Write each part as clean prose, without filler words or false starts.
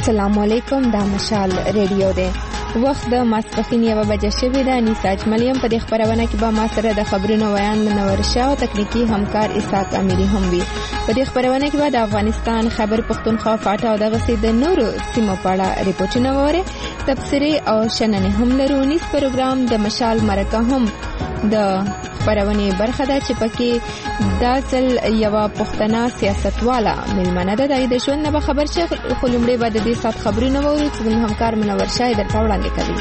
السلام علیکم، دا مشال ریډیو دی. وخت د ماسپښین 1 بجه شوې ده. نیسا اجملیم په دې خبرونه کې به ما سره د خبرونو ویان منور شاه او تکنیکی همکار اسحاق امیری هم وي. په دې خبرونه کې به د افغانستان خیبر پختونخوا فاټا او دغه سي د نورو سیمو په اړه ریپورتونه وره، تبصرې او شننې هم لرو. نیس پروګرام د مشال مرکه هم د خبرونه برخه ده چې پکې دا ځل یو پښتنه سیاستواله ملمنه ده. د ژوند نه خبر شه، خو لومړی به د دې سات خبرونه وورو چې زموږ همکار منور شاه درته وړاندې کوي.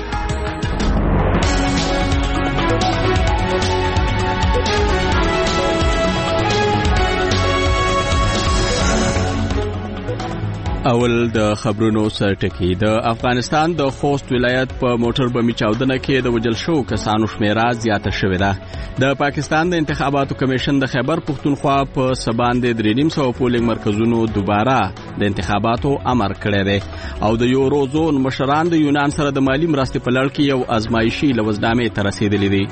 اول د خبرونو سرټکی. د افغانستان د خوست ولایت په موټر بمي چاودنه کې د وجل شو کسانو شمیره زیاته شوې ده. د پاکستان د انتخاباتو کمیشن د خیبر پختونخوا په سبان د 350 پولینګ مرکزونو دوباره د انتخاباتو امر کړی دی او د یورو زون مشران د یونان سره د مالی مرستې په لړ کې یو ازمایشي لوزنامې ته رسیدلې دي.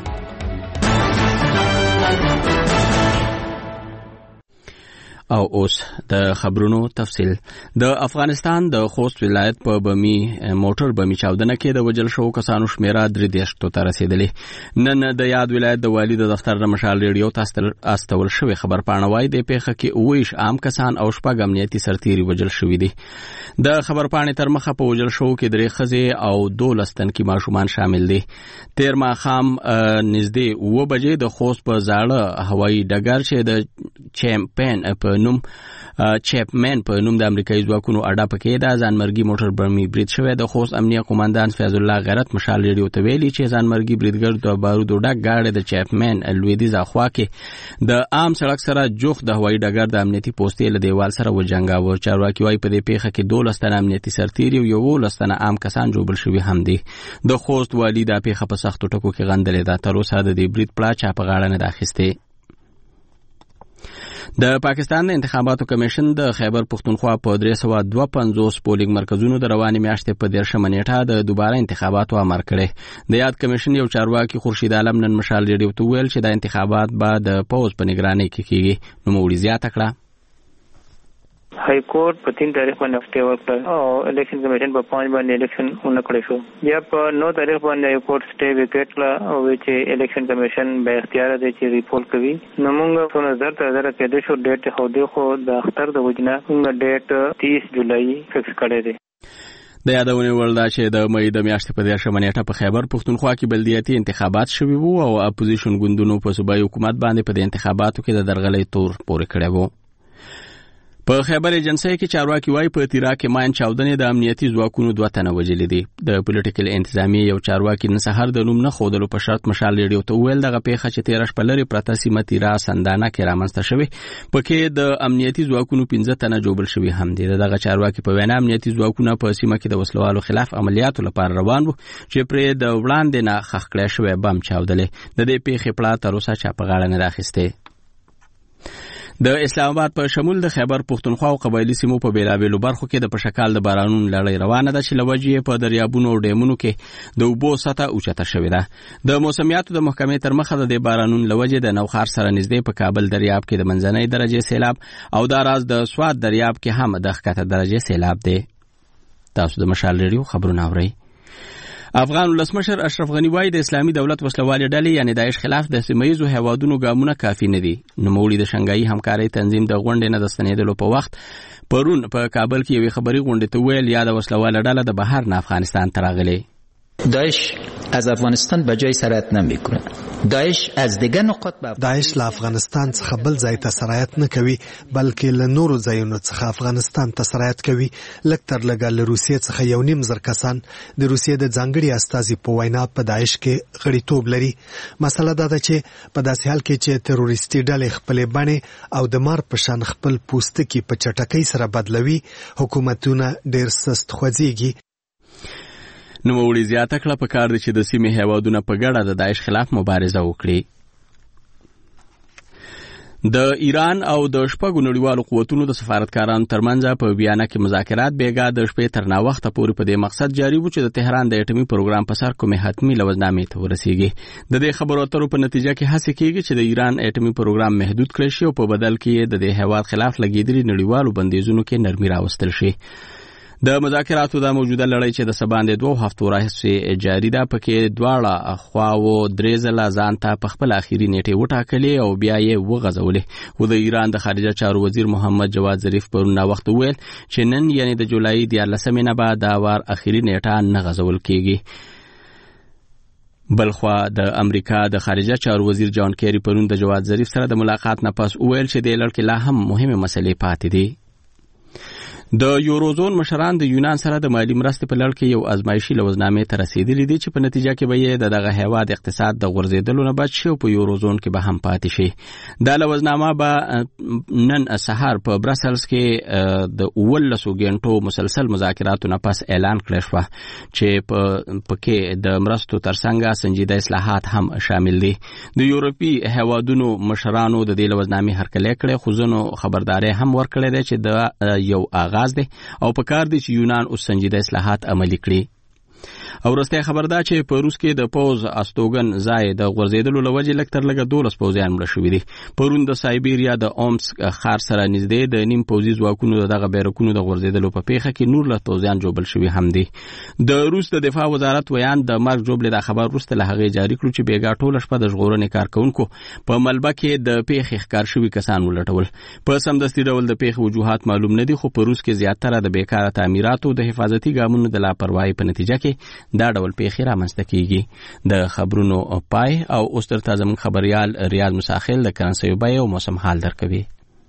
او اوس د خبرونو تفصیل. د افغانستان د خوست ولایت په موټر بمي چاودنه کې د وجل شو کسانو شمیره 3 ته رسیدلې. نن د یاد ولایت د والي د دفتر د مشال ریډیو ته استول شوی خبر پاڼوای د پیښه کې 29 عام کسان او شپږ امنیتي سرتیري وجل شوی دي. د خبر پاڼې تر مخه په وجل شو کې 3 ښځې او 12 تنکي ماشومان شامل دي. تیر ماښام نږدې 9 بجې د خوست په زاړه هوایي ډګر چې د چیپمن په نوم د امریکایي ځواکونو اډه پکې د ځانمرګي موټر بمي برید شوی. د خوست امنیه قوماندان فیض الله غیرت مشال ریډیو ته ویلي چې ځانمرګي بریدګر د بارودو ډک گاډي د چیپمن لویدیځ اخوا کې د عام سړک سره جوخ د هوایي ډګر د امنیتي پوسټې له دیوال سره وجنګاوه. چارواکي وايي په دې پیښه کې 12 تنه امنیتي سرتیري او 11 تنه عام کسان جوړ شوي هم دي. د خوست والي د پیښه په سختو ټکو کې غندلې ده. تر اوسه د دې برید پلا چا په غاړه نه راخسته. د پاکستان د انتخاباتو کمیشن د خیبر پختونخوا په 352 پولینګ مرکزونو د رواني میاشتې په 10 نیټه د دوباره انتخاباتو امر کړی. د یاد کمیشن یو چارواکي خورشید عالم نن مشال ریډیو ته ویل چې د انتخابات بعد د پوز په نگرانۍ کې کیږي. نو موړي زیاته کړه. High court په 3 तारीख باندې هفته ورکړ او الیکشن کمیشن په 5 باندې الیکشن ونکړی شو. بیا په 9 تاریخ باندې هائی کورټ سټے وکټ کړ او چې الیکشن کمیشن به اختیار دی چې ریپورت کوي. نو موږ په نظر کې د شو ډیټ خو د اختر د وجنه موږ ډیټ 30 جولای فکس کړی دی. د یادونه ولدا چې د مې د میاشتې په 10 نیټه په خیبر پختونخوا کې بلدیاتي انتخابات شوي وو او اپوزیشن ګوندونو په صوبایي حکومت باندې په انتخاباتو کې د درغلۍ تور پورې کړی وو. په خیبر ایجنسی کې چارواکي وايي په تیرا کې ماین چاودنې د امنیتي ځواکونو 2 تنه وجلې دي. د پولیټیکل انتظامی یو چارواکي نن سحر د نوم نه خودلو په شرط مشال ریډیو ته ویل دغه پیښه چې 13 شپه لري پرته سیمه تیرا سندانه کې رامنځته شوی. پکې د امنیتي ځواکونو 15 تنه جوړل شوی هم دي. دغه چارواکي په وینا امنیتي ځواکونه په سیمه کې د وسلوالو خلاف عملیاتو لپاره روان وو چې پرې د وړاندې نه خخ کړی شوی بم چاودلې. د دې پیښې پلا تر اوسه چا په غاړه نه راخسته. د اسلام آباد په شمول د خیبر پختونخوا او قبایلی سیمو په بیلابیلو برخو کې د پشکال د بارانونو لړۍ روانه ده چې لوجې په دریابونو او ډیمونو کې د اوبو سطح اوچته شوې ده. د موسمیاتو د محکمې تر مخه د بارانونو لوجې د نوخار سره نږدې په کابل دریاب کې د منځنۍ درجه سیلاب او د راز د سواد دریاب کې هم د ښکته درجه سیلاب دی. تاسو د مشال ریډیو خبرونه اورئ. افغان ولسمشر اشرف غنی وايي د اسلامي دولت وسلوالې ډلې یعنی داعش خلاف د سیمه‌ییزو هیوادونو ګامونه کافي نه دي. نوموړي د شنګایي همکارۍ تنظیم د غونډې نه د ستنېدلو په وخت پرون په کابل کې یوې خبري غونډې ته ویل یا د وسلواله ډله د بهر نه افغانستان ته راغلي. داعش از افغانستان به جای سرایت نمیکنه. داعش از دیگر نقاط داعش له افغانستان څخه بل ځای ته سرایت نه کوي بلکې له نورو ځایونو څخه افغانستان ته سرایت کوي. لکتر لګا له روسیې څخه 1.5 کسان د روسیې د ځانګړي استازي په وینا په داعش کې غړیتوب لري. مسله دا ده چې په داسې حال کې چې تروریستي ډلې خپل بڼې او د مار په شان خپل پوستکي په چټکۍ سره بدلوي حکومتونه ډېر سست خوځيږي. نو وړي زیاته کړه په کار دي چې د سیمې هیوادونو په ګډه د داعش خلاف مبارزه وکړي. د ایران او د شپږو نړیوالو قوتونو د سفارتکارانو ترمنځ په ویانا کې مذاکرات بیګا د شپې تر ناوخته پورې په دې مقصد جاري وو چې د تهران د اټومي پروګرام په سر کومه حتمي لوزنامې ته ورسیږي. د دې خبرو اترو په نتیجه کې هڅه کیږي چې د ایران اټومي پروګرام محدود کړي شي او په بدل کې د دې هیواد خلاف لګیدلي نړیوالو بندیزونو کې نرمي راوستل شي. د مذاکراتو د موجوده لړۍ چې د سباندې 2 هفتو راهیسې جاری ده پکې دواړه خواو درې ځله ځان ته په خپل اخیری نیټه وټاکلې او بیا یې وغځولې. خو د ایران د خارجه چارو وزیر محمد جواد ظریف پرون وخت ویل چې نن یعنی د جولای 14 نه بعد دا وار اخیری نیټه نه غځول کیږي. بلخوا د امریکا د خارجه چارو وزیر جان کیری پرون د جواد ظریف سره د ملاقات نه پس ویل چې د لړ کې لا هم مهمه مسلې پاتې دي. د یوروزون مشران د یونان سره د مالی مرستې په لړ کې یو ازمایشي لوزنامې ته رسیدلي دي چې په نتیجه کې به یې دغه هیواد اقتصاد د غورځېدلو نه بچ شي او په یوروزون کې به هم پاتې شي. دا لوزنامه به نن سهار په برسلز کې د 19 غنټو مسلسل مذاکراتو نه پس اعلان کړی شو چې پکې د مرستو ترڅنګ سنجیده اصلاحات هم شامل دي. د یورپی هیوادونو مشرانو د دې لوزنامې هرکلی کړی خو ځینو خبرداري هم ورکړې ده چې د یو دی او په کار دي چې یونان اوس سنجیده اصلاحات عملي کړي. او وروسته خبر ده چې په روس کې د پوز استوګن ځای د غورځېدلو لوجې لکتر لګه 12 پوځیان مړه شوي دي. پرون د سایبیریا د اومسک ښار سره نږدې د نیم پوځي ځواکونو دغه بیرکونو د غورځېدلو په پیښه کې نور له پوځیان جوړل شوي هم دي. د روس د دفاع وزارت ویان د مارک جوبل د خبر وروسته له هغه جاری کړو چې بیګا ټوله شپه د ژغورنې کارکونکو په ملبه کې د پیښې ښکار شوي کسان ولټول. په سمدستي ډول د پیښې وجوهات معلوم نه دي خو په روس کې زیاتره د بیکاره تعمیراتو د حفاظتي ګامونو د لاپرواهي په نتیجه کې دا ډول پیښې رامنځته کیږي. د خبرونو پای او اوس تر تازه خبريال ریاض مساخل د کرنسي بیه او موسم حال درکوي.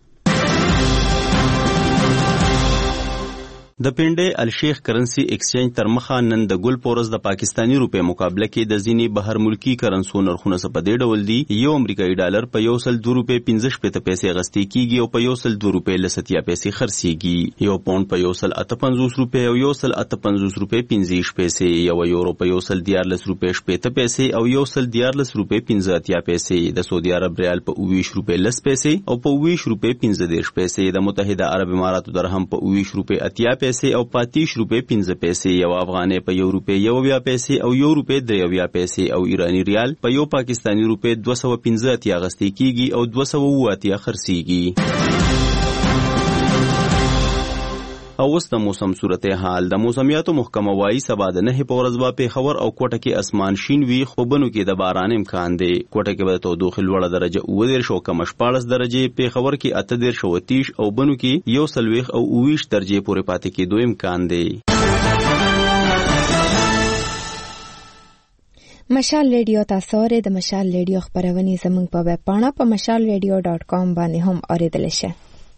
د پنډې الشیخ کرنسی ایکسچینج تر مخه نن د ګل پورس د پاکستانی روپې مقابله کې د ځینی بهر ملکی کرنسو نرخونه په دې ډول دي. یو امریکایي ډالر په 102 روپې 15 پیسې غستې کیږي او په 102 روپې 70 پیسې خرڅيږي. یو پاوند په 158 روپې او 158 روپې 15 پیسې، یو یورو په 114 روپې 70 پیسې او 114 روپې 15 پیسې، د سعودي عرب ریال په 20 روپې 10 پیسې او په 20 روپې 15 پیسې، د متحده عرب اماراتو درهم په 20 روپې 80 پیسې او 35 روپے 15 پیسې، یو افغانۍ په 1 روپے 1 پیسې او 1 روپے 3 پیسې او ایرانی ریال په یو پاکستانی روپے 215 غستې کیږي او 208 خرڅيږي. او اوس د موسم صورت حال. د موسمیاتو محکمه وايي سبا د 9 په ورځ به پیښور او کوټه کې اسمان شین وي خو بنو کې د باران امکان دی. کوټه کې به تودوخه لوړه درجه 9 او کم 14 درجه، پیښور کې 8 او 30 او بنو کې 1 او 20 درجه پورې پاتې کېدو امکان دی. مشال ریډیو تاسو ری د مشال ریډیو خبرونه زموږ په ویب پاڼه په mashalradio.com باندې هم اوریدل شي.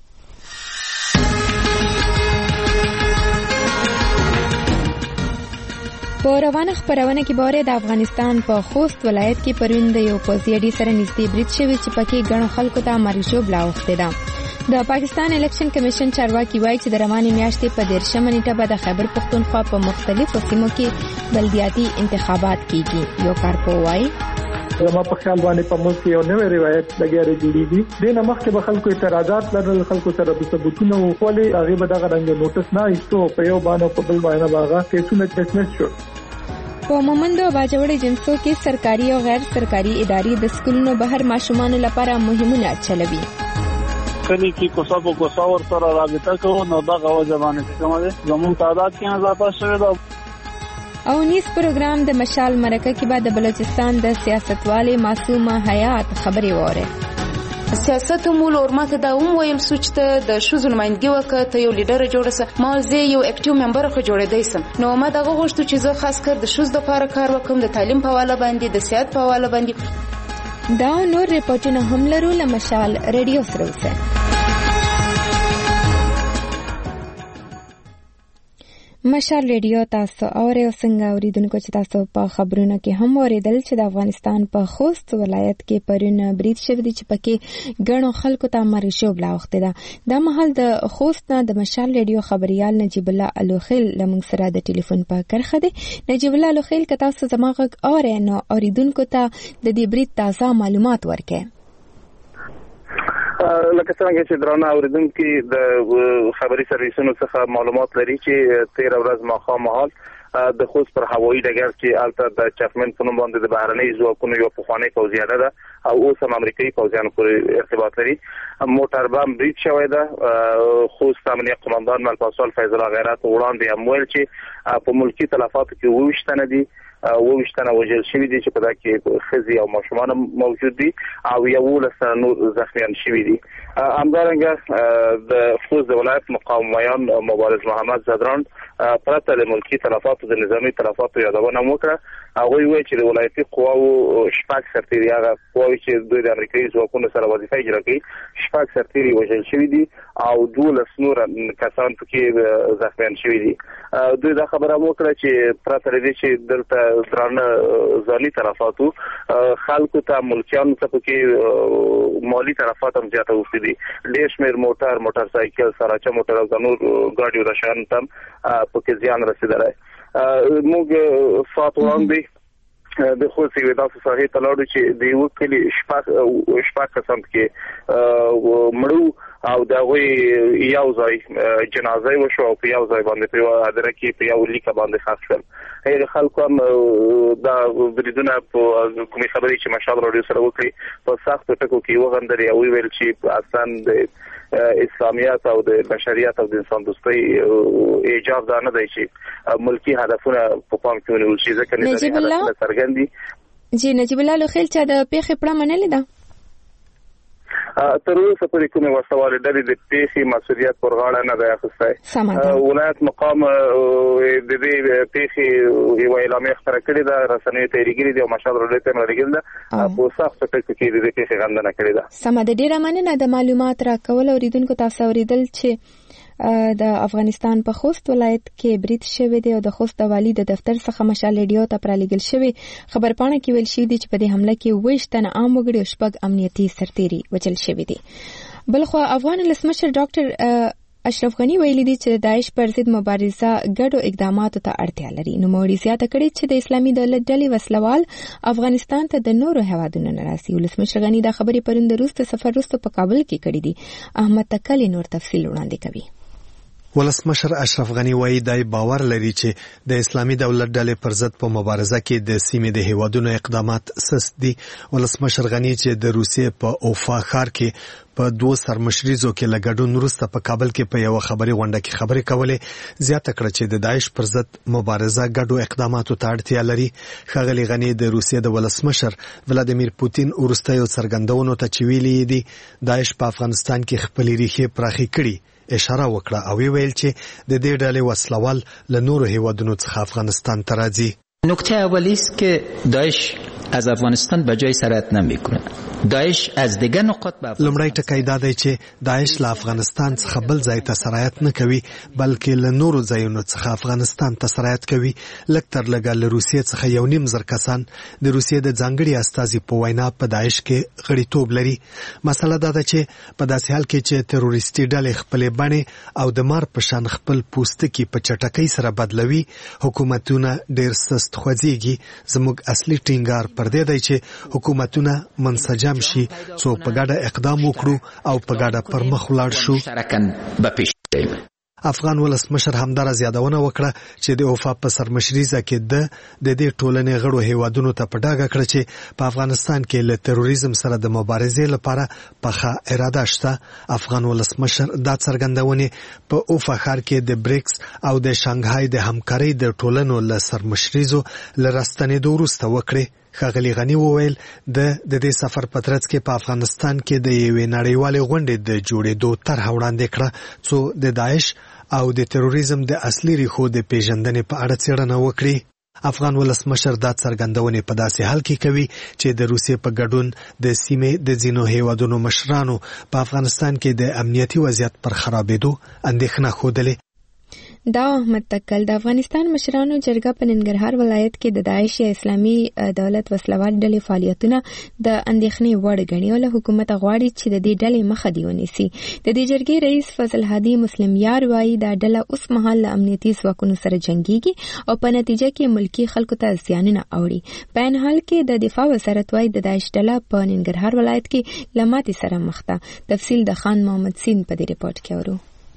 په روانه خبرونه کې باره د افغانستان په خوست ولایت کې پرون د یو پوځي اډې سره نږدې برید شوی چې پکې ګڼو خلکو ته مرګ ژوبله اوښتې ده. د پاکستان الیکشن کمیشن چارواکي وایي چې د روانې میاشتې په 13 نیټه به د خیبر پښتونخوا په مختلفو سیمو کې بلدیاتي انتخابات کیږي. یو کارپوه وایي زما په خیال باندې په ملک یو نوې روایت لګیاري جوړیږي. د نه مخکې به خلکو اعتراضات لرل، خلکو سره د ثبوتونو ولې هغه به دغه رنګ نوټس نه ایستو، په یو باندې په بل باندې باغه کیسونه ډسمس شو. په مومند او باجوړ جنسو کې سرکاري او غیر سرکاري ادارې د سکولونو بهر ماشومان لپاره مهمونه چلوي. کلی کې کوڅه په کوڅه ورسره رابطه کوو نو دغه وجبانه کومه ده زموږ تعداد کې اضافه شوی ده. او نیس پروګرام د مشال مرکه کې بعد بلوچستان د سیاستوالې معصومه حیات خبري وره. سیاست مول اورماته دا ویل سوچ ته د شوزو نمائندګي وکړه ته یو لیډر جوړه سه ما زه یو اکټیو ممبر خو جوړېدای سم. نو ما دغه غوښتو چې زه خاص کر د شوز د لپاره کار وکم، د تعلیم په حواله باندې، د صحت په حواله باندې. دا نور ریپورتونه هم لرو له مشال ریډیو سره وسه. مشال ریډیو تاسو اورئ او څنګه اوریدونکو چې تاسو په خبرونو کې هم اوریدل چې د افغانستان په خوست ولایت کې پرون برید شوی دی چې پکې ګڼو خلکو ته مرګ ژوبله اوښتې ده. دا مهال د خوست نه د مشال ریډیو خبريال نجیب الله الوخیل لمونږ سره د ټلیفون په کرخه دی. نجیب الله الوخیل که تاسو زما غږ اورئ نو اوریدونکو ته د دې برید تازه معلومات ورکړئ. لکه څنګه چې درانه اوریدونکو د خبري سرویسونو څخه معلومات لري چې 13 ورځ ماښام مهال د خوست پر هوایي ډګر چې البته د چفمن په نوم باندې د بهرنۍ ځواکونو یو پخوانی پوځي اډه ده او اوس هم امریکایي پوځیانو پورې ارتباط لري. موټر بم برید شوی ده. خوست امنیه قماندان ملپاسوال فیض الله غیرت وړاندې هم ویل چې په ملکی تلفاتو کې 22 تنه دي، 22 تنه وژل شوي دي چې په دا کې ښځې او ماشومان موجود دي او 11 تنه نور زخمیان شوي دي. همدارنګه د خوست د ولایت مقاومیان مبارز محمد زدران پرته له ملکی تلفاتو د نظامی تلفاتو یادونه وکړه. هغوی وایي چې د ولایتي قواو شپږ سرتیري هغه قواوې چې دوی د امریکایي ځواکونو سره وظیفه اجرا کوي 6 سرتیري وژل شوي دي او 12 نور کسان پکې زخمیان شوي دي. دوی دا خبره وکړه چې پرته له دې چې دلته درانه ځاني تلفاتو خلکو ته ملکیانو ته پکې مالی تلفات هم زیاته اوښتي دي. ډېر شمېر موټر سایکل سراچه موټر او نور ګاډیو د شیانو ته پکې زیان رسېدلی. موږ ساعت وړاندې د خوست یوې داسې ساحې ته لاړو چې د یوه کلي شپږ کسان پکې مړو او د هغوی یو ځای جنازه وشو او په یو ځای باندې په یوه هدیره کې په یو لیکه باندې ښخ شول. هغې خلکو هم دا بریدونه په کومې خبرې چې مشال راډیو سره وکړي په سختو ټکو کې وغندل او ویل چې اصلا د اسلامیت او د بشریت او د انسان دوستۍ ایجاب دا نه دی چې ملکی هدفونه په پام کې ونیول شي ځکه نظامي هدفونه څرګند دي. جی نجیب الله لوخیل چې د پیښې پړه منلې ده تر اوسه پورې کومې وسوالې ډلې د پیښې مسؤلیت پر غاړه نه دی اخیستی. ولایت مقام د دې پیښې یوه اعلامیه خپره کړې ده، رسنیو ته یې لېږلې ده او مشال راډیو ته یې لېږلې ده. په سختو ټکو کې د دې پیښې غندنه کړې ده. سمه ده، ډېره مننه د معلومات راکول. اورېدونکو تاسو اورېدل چې د افغانستان په خوست ولایت کې برید شوی دی او د خوست د والي د دفتر څخه مشال ریډیو ته پرالېږل شوی خبرپاڼه کې ویل شوي دي چې په دې حمله کې 22 تنه عام وګړي او 6 امنیتي سرتیري وژل شوي دي. بلخوا افغان ولسمشر ډاکټر اشرف غنی ویلي دي چې د داعش پر ضد مبارزه ګډو اقداماتو ته اړتیا لري. نوموړي زیاته کړې چې د اسلامي دولت ډلې وسلوال افغانستان ته د نورو هیوادونو نه راسي. ولسمشر غنی دا خبرې پرون د روس سفر وروسته په کابل کې کړې دي. احمد تکل نور تفصیل وړاندې کوي. ولسمشر اشرف غنی وایي دای باور لري چې د اسلامي دولت ډلې پر ضد په مبارزه کې د سیمې د هیوادونو اقدامات سست دي. ولسمشر غنی چې د روسیې په اوفا ښار کې په 2 سرمشریزو کې لګډون وروسته په کابل کې په یو خبري غونډه کې خبرې کولې زیاته کړه چې د داعش پر ضد مبارزه ګډو اقداماتو ته اړتیا لري. ښاغلي غنی د روسیې د ولسمشر ولادیمیر پوتین وروستیو څرګندونو ته چې ویلي دي داعش په افغانستان کې خپلې ریښې پراخې کړي اشاره وکړه او ویل چې د دې ډلې وسلوال له نورو هیوادونو څخه افغانستان ته راځي. نکته اولی است که داعش از افغانستان به جای سرایت نمیکنه. داعش از دیگر نقاط به لمړی ټکی دا دی چې داعش له افغانستان څخه بل ځای ته سرایت نه کوي بلکې له نورو ځایونو څخه افغانستان ته سرایت کوي. لږ تر لږه له روسیې څخه 1.5 کسان د روسیې د ځانګړي استازي په وینا په داعش کې غړیتوب لري. مسله دا ده چې په داسې حال کې چې تروریستي ډلې خپلې بڼې او د مار په شان خپل پوستکي په چټکۍ سره بدلوي حکومتونه ډېر سست خوځېږي. زموږ اصلي ټینګار پر دې دی چې حکومتونه منسجم شي څو په ګډه اقدام وکړو او په ګډه پر مخ ولاړ شو. افغان ولسمشر همدارس یادونه وکړه چې د اوفا په سرمشریزه کې د دې ټولنې غړو هیوادونو ته په ډاګه کړ چې په افغانستان کې له تروریزم سره د مبارزې لپاره پخه اراده شته. افغان ولسمشر دا څرګندونې په اوفا ښار کې د بریکس او د شانګهای د همکارۍ د ټولنو له سرمشریزو له راستنېدو وروسته وکړي. ښاغلي غنی وویل د دې سفر په ترڅ کې په افغانستان کې د یوې نړیوالې غونډې د جوړېدو طرحه وړاندې کړه څو د داعش او د تروریزم د اصلي ریښو د پیژندنې په اړه څېړنه وکړي. افغان ولسمشر دا څرګندونې په داسې حال کې کوي چې د روسیې په ګډون د سیمې د ځینو هیوادونو مشرانو په افغانستان کې د امنیتي وضعیت پر خرابېدو اندېښنه ښودلې. دا احمد تکل د افغانستان مشرانو جرګه په ننګرهار ولایت کې د داعش یا اسلامي دولت وسلوال ډلې فعالیتونه د اندېښنې وړ ګڼي او له حکومت غواړي چې د دې ډلې مخه دې ونیسي. د دې جرګې رئیس فضل هادي مسلم یار وایي دا ډله اوس مهال له امنیتي ځواکونو سره جنګیږي او په نتیجه کې ملکی خلکو ته زیانونه اوړي. په عین حال کې د دفاع وزارت وایي د داعش ډله په ننګرهار ولایت کې له ماتې سره مخ ده. تفصیل د خان محمد سین په دې ریپورت کې اورو.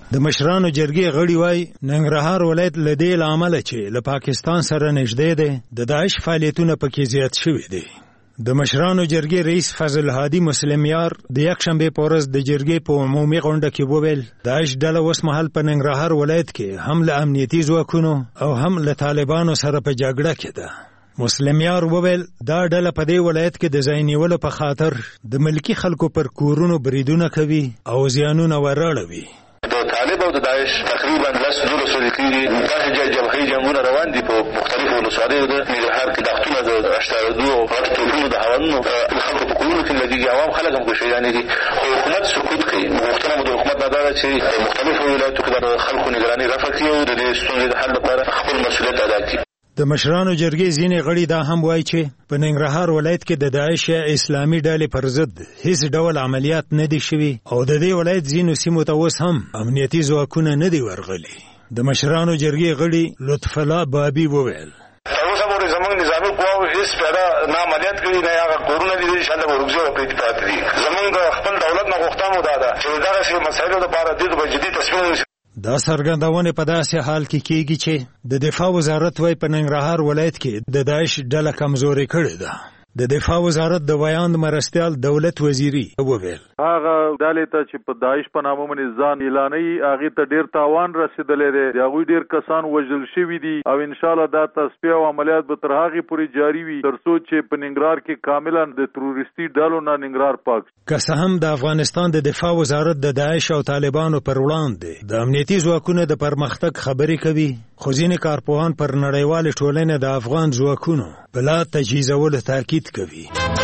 د مشرانو جرګې غړي وای ننګرهار ولایت لدې لامل چې له پاکستان سره نږدې دی د داعش فعالیتونه پکې زیات شوي دي. د مشرانو جرګې رئیس فضل هادي مسلم یار د یکشنبه په ورځ د جرګې په عمومي غونډه کې وویل داعش ډله اوس مهال په ننګرهار ولایت کې هم له امنیتي ځواکونو او هم له طالبانو سره په جګړه کې ده. مسلم یار وویل دا ډله په دې ولایت کې د ځای نیولو په خاطر د ملکی خلکو پر کورونو بریدونه کوي او زیانونه ورړوي. د طالب او د داعش تقریبا 10 سوري کېږي د جبهې جنگونه روان دي په مختلفو ولسوالیو د ننګرهار کې دښتونه د اشتراکو او غټو د هوانو خلکو په کورونو کې لګي عوام خلک هم کوشي دي خو حکومت سکوت کوي. غوښتنه مو د حکومت نه ده چې مختلفو ولایتو کې د خلکو نگراني رفع کړي او د دې ستونزې د حل لپاره خپل مسؤلیت ادا کړي. د مشرانو جرګې ځینې غړي دا هم وایي چې په ننګرهار ولایت کې د داعش اسلامي ډلې پر ضد هیڅ ډول عملیات نه دي شوي او د دې ولایت ځینو سیمو ته اوس هم امنیتي ځواکونه نه دي ورغلي. د مشرانو جرګې غړي لطف الله بابي وویل تر اوسه پورې زموږ نظامي قواو هیڅ پیدا نه عملیات کړي نه هغه کورونه دي چې شاته ورغځي او په اتفاق دي. زموږ خپل دولت نه غوښتنه ودا ده چې دغه مسایلو لپاره د جدي تصمیم دا څرګندونه په داسې حال کې کېږي چې د دفاع وزارت وايي په ننګرهار ولایت کې د داعش ډله کمزوري کړې ده. د دفاع وزارت د ویاند مرستیال دولت وزیری وویل هغه ډلې ته چې په داعش په نامه باندې ځان اعلانوي هغه ته ډیر تاوان رسیدلې دی. هغه ډیر کسان وژل شوي دي او ان شاء الله دا تصفیه او عملیات به تر هغه پورې جاری وي تر څو چې په ننګرهار کې کاملا د تروریستي ډلو نه ننګرهار پاک. که څه هم د افغانستان د دفاع وزارت د داعش او طالبانو پر وړاندې د امنیتي ځواکونو د پرمختګ خبرې کوي خو ځینې کارپوهان پر نړیوالې ټولنې د افغان ځواکونو بلا تجهیزولو تاکید کوي.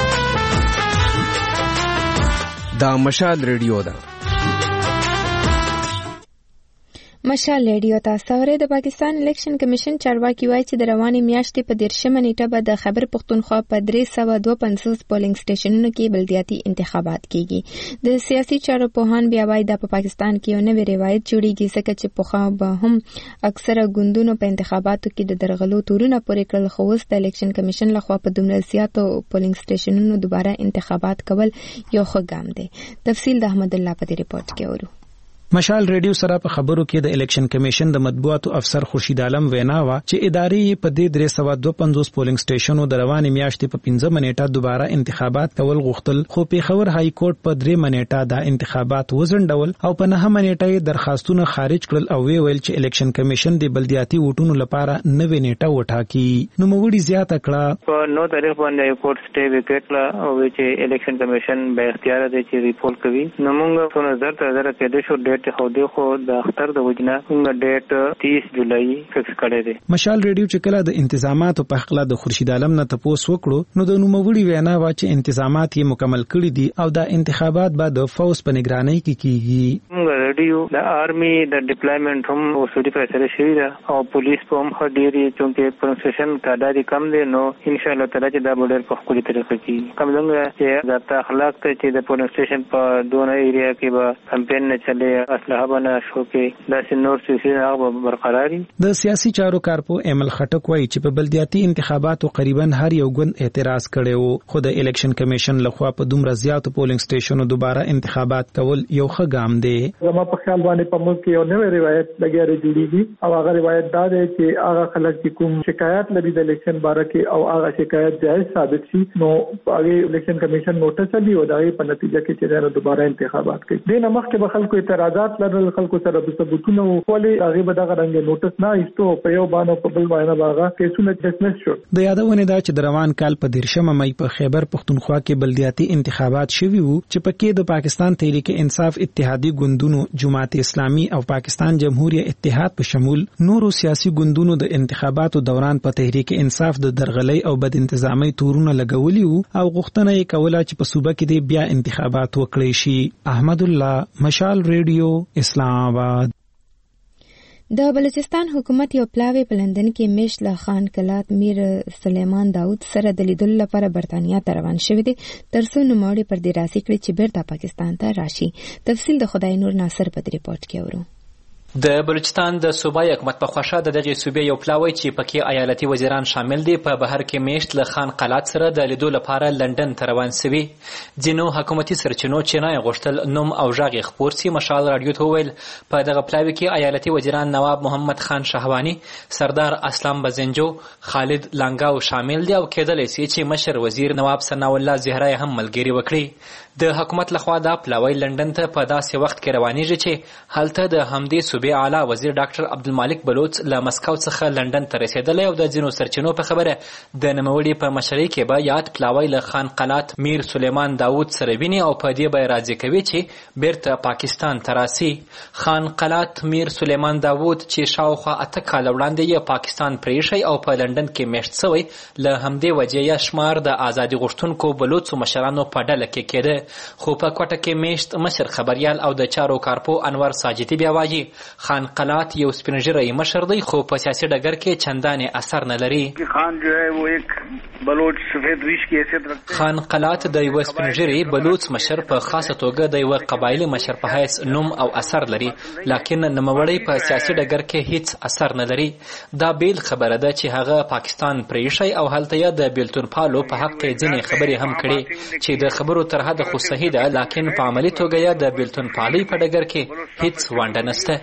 دا مشال ریډیو ده. مشال ریډیو تاسو اورئ. د پاکستان الیکشن کمیشن چارواکي وایي چې د روانې میاشتې په 13مه نیټه به د خیبر پختونخوا په 352 پولینګ سټیشنونو کې بلدیاتي انتخابات کیږي. د سیاسي چارو پوهان بیا وایي دا په پاکستان کې یو نوی روایت جوړیږي ځکه چې پخوا به هم اکثره ګوندونو په انتخاباتو کې د درغلو تورونه پورې کړل خو اوس د الیکشن کمیشن لخوا په دومره زیاتو پولینګ سټیشنونو دوباره انتخابات کول یو ښه ګام دی. تفصیل د احمد الله په دې ریپورت کې اورو. مشال ریډیو سره په خبرو کې د الیکشن کمیشن د مطبوعاتو افسر خورشید عالم وینا وا چې ادارې په دې 352 پولینګ سټیشنونو د روانې میاشتې په 15 منېټه دوباره انتخابات کول غوښتل خو پیښور های کورټ په 3 منېټه دا انتخابات وزندول او په 9 منېټه درخواستونه خارج کړل او ویل چې الیکشن کمیشن د بلدیاتي ووټونو لپاره نوې نیټه وټاکي. نو موږ زیاته کړه په 9 تاریخ باندې کورټ سټې وکټ لا او چې الیکشن کمیشن به اختیار دی چې ریپورت کوي. نو موږ په نظر کې د شو ډیټ خو د اختر د وجنه موږ ډیټ 30 جولای فکس کړی دی. مشال ریډیو چې کله د انتظاماتو په حق له د خورشید عالم نه تاسو وکړو نو د نوموړي وینا وا چې انتظامات یې مکمل کړي دي او د انتخابات بعد د فوز په نگرانۍ کې کیږي. موږ ریډیو د آرمي د ډیپلایمنٹ هم اوسوري فیصله شوی ده او پولیس په هم خډيري چې پروسیشن تعداد کم دي نو ان شاء الله تعالی چې دا بورډر په خپل طریقه کې کم څنګه چې د اخلاق ته چې د پروسیشن په دونه ایریا کې به کمپاین نه چلے اصلاح بنا شو کې د نور سیاسي برقراري. د سیاسي چارو کارپو ایمل خټک وایي چې په بلدیاتي انتخاباتو قریبا هر یو ګوند اعتراض کړي وو خو د الیکشن کمیشن لخوا په دومره زیاتو پولینګ سټیشنونو دوباره انتخابات کول یو ښه ګام دی. زما په خیال باندې په ملک یو نوې روایت لګیاري جوړیږي او هغه روایت دا دی چې هغه خلک چې کوم شکایت لري د الیکشن باره کې او هغه شکایت جایز ثابت شي نو هغه الیکشن کمیشن نوټس دی او دغه په نتیجه کې چې دوباره انتخابات کوي. د نمخ کې به خلکو اعتراضات لرل خلکو سره د ثبوتونو ولې هغه به دغه رنګ نوټس نه ایستو په یو باندې په بل باندې باغه کیسونه ډسمس شو. د یادونه دا چې د روان کال په 13مه مې په خیبر پختونخوا کې بلدیاتي انتخابات شوي وو چې پکې د پاکستان تحریک انصاف اتحادی ګوندونو جماعت اسلامي او پاکستان جمهوریت اتحاد په شمول نورو سیاسي ګوندونو د انتخاباتو دوران په تحریک انصاف د درغلۍ او بد انتظامی تورونه لګولي وو او غوښتنه یې کوله چې په صوبه کې بیا انتخابات وکړي شي. احمد الله مشال ریډیو اسلام آباد. د بلوچستان حکومت یو پلاوی په لندن کې میش له خان کلات میر سلیمان داود سره د لیدلو لپاره برتانیا ته روان شوی دی ترڅو نوموړي پر دې راسي کړي چې بیرته پاکستان ته راشي. تفصیل د خدای نور ناصر په ریپورت کې اورو. د بلوچستان د صوبایي حکومت په خوښه د دغې صوبې یو پلاوی چې پکې ایالتي وزیران شامل دي په بهر کې میشت له خان قلات سره د لیدو لپاره لندن ته روان سوي. ځینو حکومتي سرچینو چې نه غوښتل نوم او غږ خپور سي مشال رادیو ته وویل په دغه پلاوی کې ایالتي وزیران نواب محمد خان شهوانی، سردار اسلام بزنجو، خالد لانګاو شامل دي او کېدلی سي چې مشر وزیر نواب ثناء الله زهرا هم ملګري وکړي. د حکومت لخوا دا پلاوی لندن ته په داسې وخت کې روانېږي چې هلته د همدې صوبې اعلی وزیر ډاکټر عبدالمالک بلوچ له مسکو څخه لندن ته رسېدلی او د ځینو سرچینو په خبره د نوموړي په مشرۍ کې به یاد پلاوی له خان قلات میر سلیمان داود سره ویني او په دې به راضي کوي چې بیرته پاکستان ته راسي. خان قلات میر سلیمان داود چې شاوخوا 8 کاله وړاندې یې پاکستان پرېښی او په لندن کې میشت سوی، له همدې وجې یې شمار د ازادي غوښتونکو بلوچو مشرانو په ډله کې کېده. خو په کوټه کې میشت مشر خبریال او د چارو کارپو انور ساجدي بیا وایي خان قلات یو سپینږیری مشر دی خو په سیاسي ډګر کې چندانې اثر نه لري. خان جو ہے وہ ایک بلوچ سفید ریش کی حیثیت رکھتے. خان قلات د یو سپینږیری بلوچ مشر په خاصه توګه د یو قبایلی مشر په حیث نوم او اثر لري، لکن نوموړی په سیاسي ډګر کې هیڅ اثر نه لري. دا بیل خبره ده چې هغه پاکستان پرېښی او هلته یې د بیلتون پالو په حق کې ځینې خبرې هم کړي چې د خبرو تر حده خو صحیح ده، لکن په عملي توګه یې د بیلتون پالۍ په ډګر کې هیڅ ونډه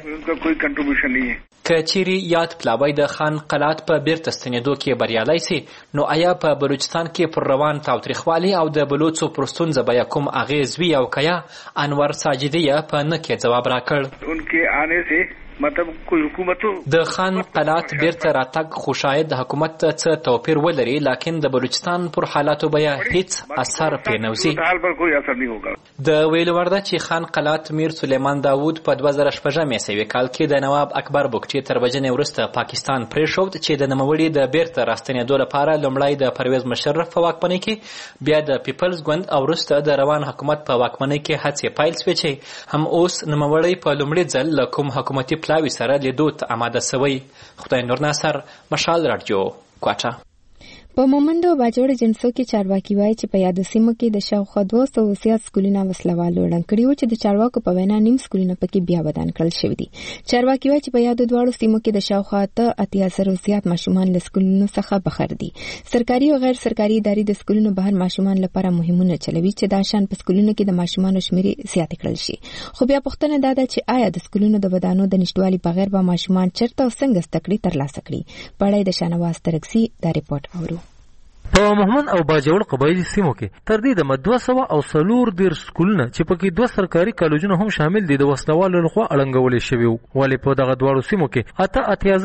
نشته. که چیرې یاد پلاوی د خان قلات په بیرته ستنېدو کې بریالی سي، نو آیا په بلوچستان کې پر روان تاوتریخوالي او د بلوچو پر ستونزه به کوم اغیز وي او که یا؟ انور ساجدي په نه کې ځواب راکړ. مطلب کوئی حکومت د خان قلات بیرته راتګ خو شاید د حکومت څه توپیر ولري، لکن د بلوچستان پر حالاتو به هیڅ اثر پرې نه وځي. د ویلو وړ ده چې خان قلات میر سلیمان داود په 2016 کال کې د نواب اکبر بګټي تر وژنې وروسته پاکستان پرېښود چې د نوموړي د بیرته راستنېدو لپاره لومړی د پرویز مشرف په واکمنۍ کې، بیا د پیپلز ګوند او وروسته د روان حکومت په واکمنۍ کې هڅې پیل شوې چې هم اوس نوموړی په لومړي ځل له کوم حکومتي پلاوي سره لیدو ته آماده سوی. خدای نور ناصر، مشال رادیو، کوټه. په مومند او باجوړ جنسو کې چارواکي وایي چې په یاد سیمو کې د شاوخوا 200 سکولونه وسلوالو ړنګ کړي وو چې د چارواکو په وینا نیم سکولونه پکې بیا ودان کړل شوي دي. چارواکي وایي چې په یاد دواړو سیمو کې د شاوخوا 80 زیات ماشومان له سکولونو څخه بهر دي. سرکاري او غیر سرکاري ادارې د سکولونو بهر ماشومان لپاره مهمونه چلوي چې دا شان په سکولونو کې د ماشومانو شمېر زیات کړل شي. خو بیا پوښتنه دا ده چې آیا د سکولونو د ودانو د نشټوالي بغیر به ماشومان چیرته او څنګه زده کړې ترلاسه کړي؟ په اړه د شانواز ترکسي دا ریپورت اورو. په محمد او باجوړ قبایلی سیمو کې تر دې د 240 سکولونه چې پکې 2 سرکاري کالجونه هم شامل دي د وسلوالو لخوا اړنګولې شوي وو، ولې په دغه دواړو سیمو کې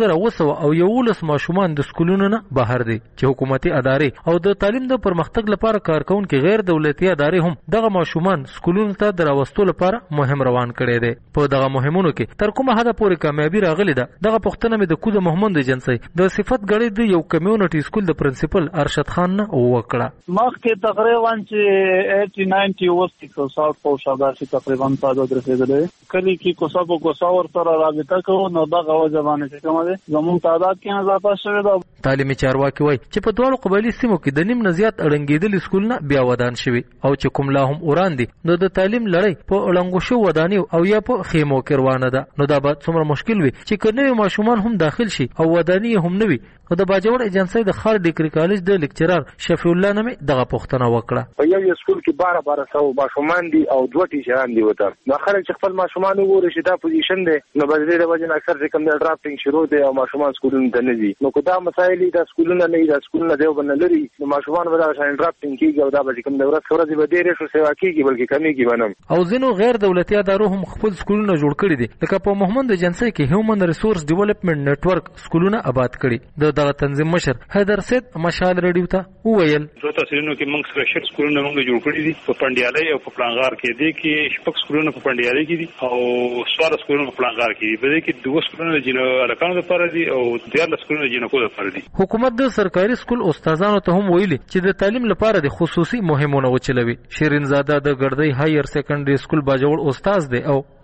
8,911 ماشومان د سکولونو نه بهر دي چې حکومتي ادارې او د تعلیم د پرمختګ لپاره کارکونکي غیر دولتي ادارې هم دغه ماشومان سکولونو ته د راوستلو لپاره مهم روان کړي دي. په دغه مهمونو کې تر کومه حده پورې کامیابي راغلې ده، دغه پوښتنه مې د کوزه محمد جنسي د صفت غړي د یو کمیونټي سکول د پرنسپل ارشد خان نه وکړه. مخکې تقریبا چې 80-90 وختي کو سال په شاده چې تقریبا تعداد رسیدلې کلی کې کوڅه په کوڅه ورته رابطه کوو، نو دغه ځمانه چې کومه ده زموږ تعداد کې اضافه شوه ده. تعلیمي چارواکي وایي چې په دوه قبایلی سیمو کې د نیم نه زیات اړنګېدلي سکولونه بیا ودان شوي او چې کوم لا هم وړاندې نو د تعلیم لړۍ په اړنګو شو ودانیو او یا په خیمو کې روانه ده، نو دا به څومره مشکل وي چې کنه ماشومان هم داخل شي او ودانی هم نه وي. او د باجوړ ایجنسی د خار ډیګري کالج د لیکچرر شفیع الله نامه دغه پوښتنه وکړه. په یو سکول کې 12 سو ماشومان دي او 2 ټیچران دي وته. نو خلک چې خپل ماشومان وګوري چې دا پوزیشن دی، نو بځې د وجه اکثر چې کوم د ډراپټینګ شروع دی او ماشومان سکولونو ته نه دي، نو کو دا مسایل د سکولونو نه د سکولونو دیو بنل لري، نو ماشومان به دا شان ډراپټینګ کیږي او دا به کوم د ورځ به ډېر شو سیوا کیږي بلکې کمیږي بنم. او ځینو غیر دولتي ادارو هم خپل سکولونه جوړ کړي دي، لکه په محمد ایجنسی کې هیومن ریسورس ډیولپمنٹ نتورک سکولونه آباد کړي. دغه تنظیم مشر حیدر سید مشال رډیو ته وویل زه تاسو نو کې موږ سره شر سکولونه موږ جوړ کړی دي په پندیالي او په پلانغار کې دي کې شپږ سکولونه په پندیالي کې دي او سوار سکولونه په پلانغار کې دي، په دې کې 2 سکولونه جنو الکانو لپاره دي او 13 سکولونه جنکو لپاره دي. حکومت د سرکاري سکول استادانو ته هم ویلي چې د تعلیم لپاره د خصوصي مهمونه وچلوي. شیرین زاده د ګردۍ هایر سیکنډري سکول باجوړ استاد دی او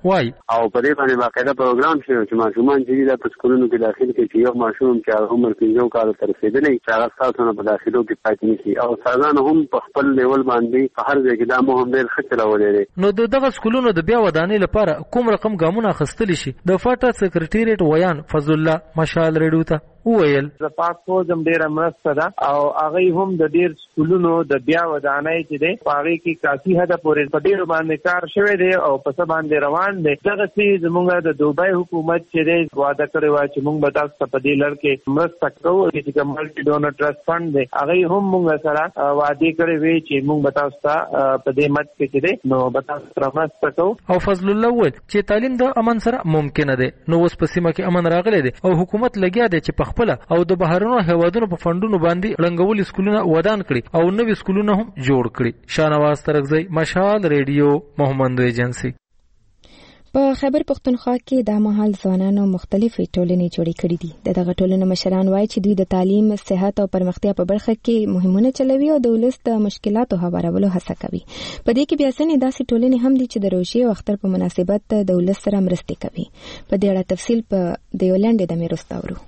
وای او په دې باندې باقاعده پروګرام شوی چې ماشومان چې د سکولونو کې داخل کې چې یو ماشوم چې عمر 15 کال تر رسیدلی چې هغه تاسو په داخلو کې پاتې نشي او استادان هم په خپل لیول باندې په هر ځای کې دا مهم ډېر ښه چلولې نو دغه سکولونو د بیا ودانۍ لپاره کوم رقم ګامونه اخیستل شي د فاټا سکرټریټ ویان فضل الله مشال ریډیو ته وویل د پاک فوج هم ډیره مرسته ده او هغه هم د ډیر سکولونو د بیا ودانۍ چې دی هغه کې کافي حد پورې په ډیر باندې کار شوی دی او په څه باندې روان دی دغه چې زموږ د دوبۍ حکومت چې دی وعده کړی و چې موږ به تاسو په دې لړ کې مرسته کوو چې ملټي ډونر ټرست فند دی هغه هم موږ سره وعده کړی وی چې موږ به تاسو ته په دې مت کې چې دی نو به تاسو سره مرسته کوو او فضل الله وویل چې تعلیم د امن سره ممکن دی نو اوس په سیمه کې امن راغلی دی او حکومت لګیا دی چې په خپل او د بهرونو هیوادونو په فندونو باندې لنګولي سکولونه ودان کړي او نوي سکولونه هم جوړ کړي. شاهنواز ترغزی مشال ریډیو محمد ایجنسی. په خیبر پختونخوا کې د مهال ځوانانو مختلفې ټولنې جوړې کړې دي. دغه ټولنو مشران وایي چې دوی د تعلیم، صحت او پرمختیا په برخه کې مهمونه چلوي او د ولس د مشکلاتو هوارولو هڅه کوي. په دې کې بیا ځینې داسې ټولنې هم دي چې د روژې او اختر په مناسبت د ولس سره مرستې کوي. په دې اړه تفصیل په د یولنډې د میروستا اورو.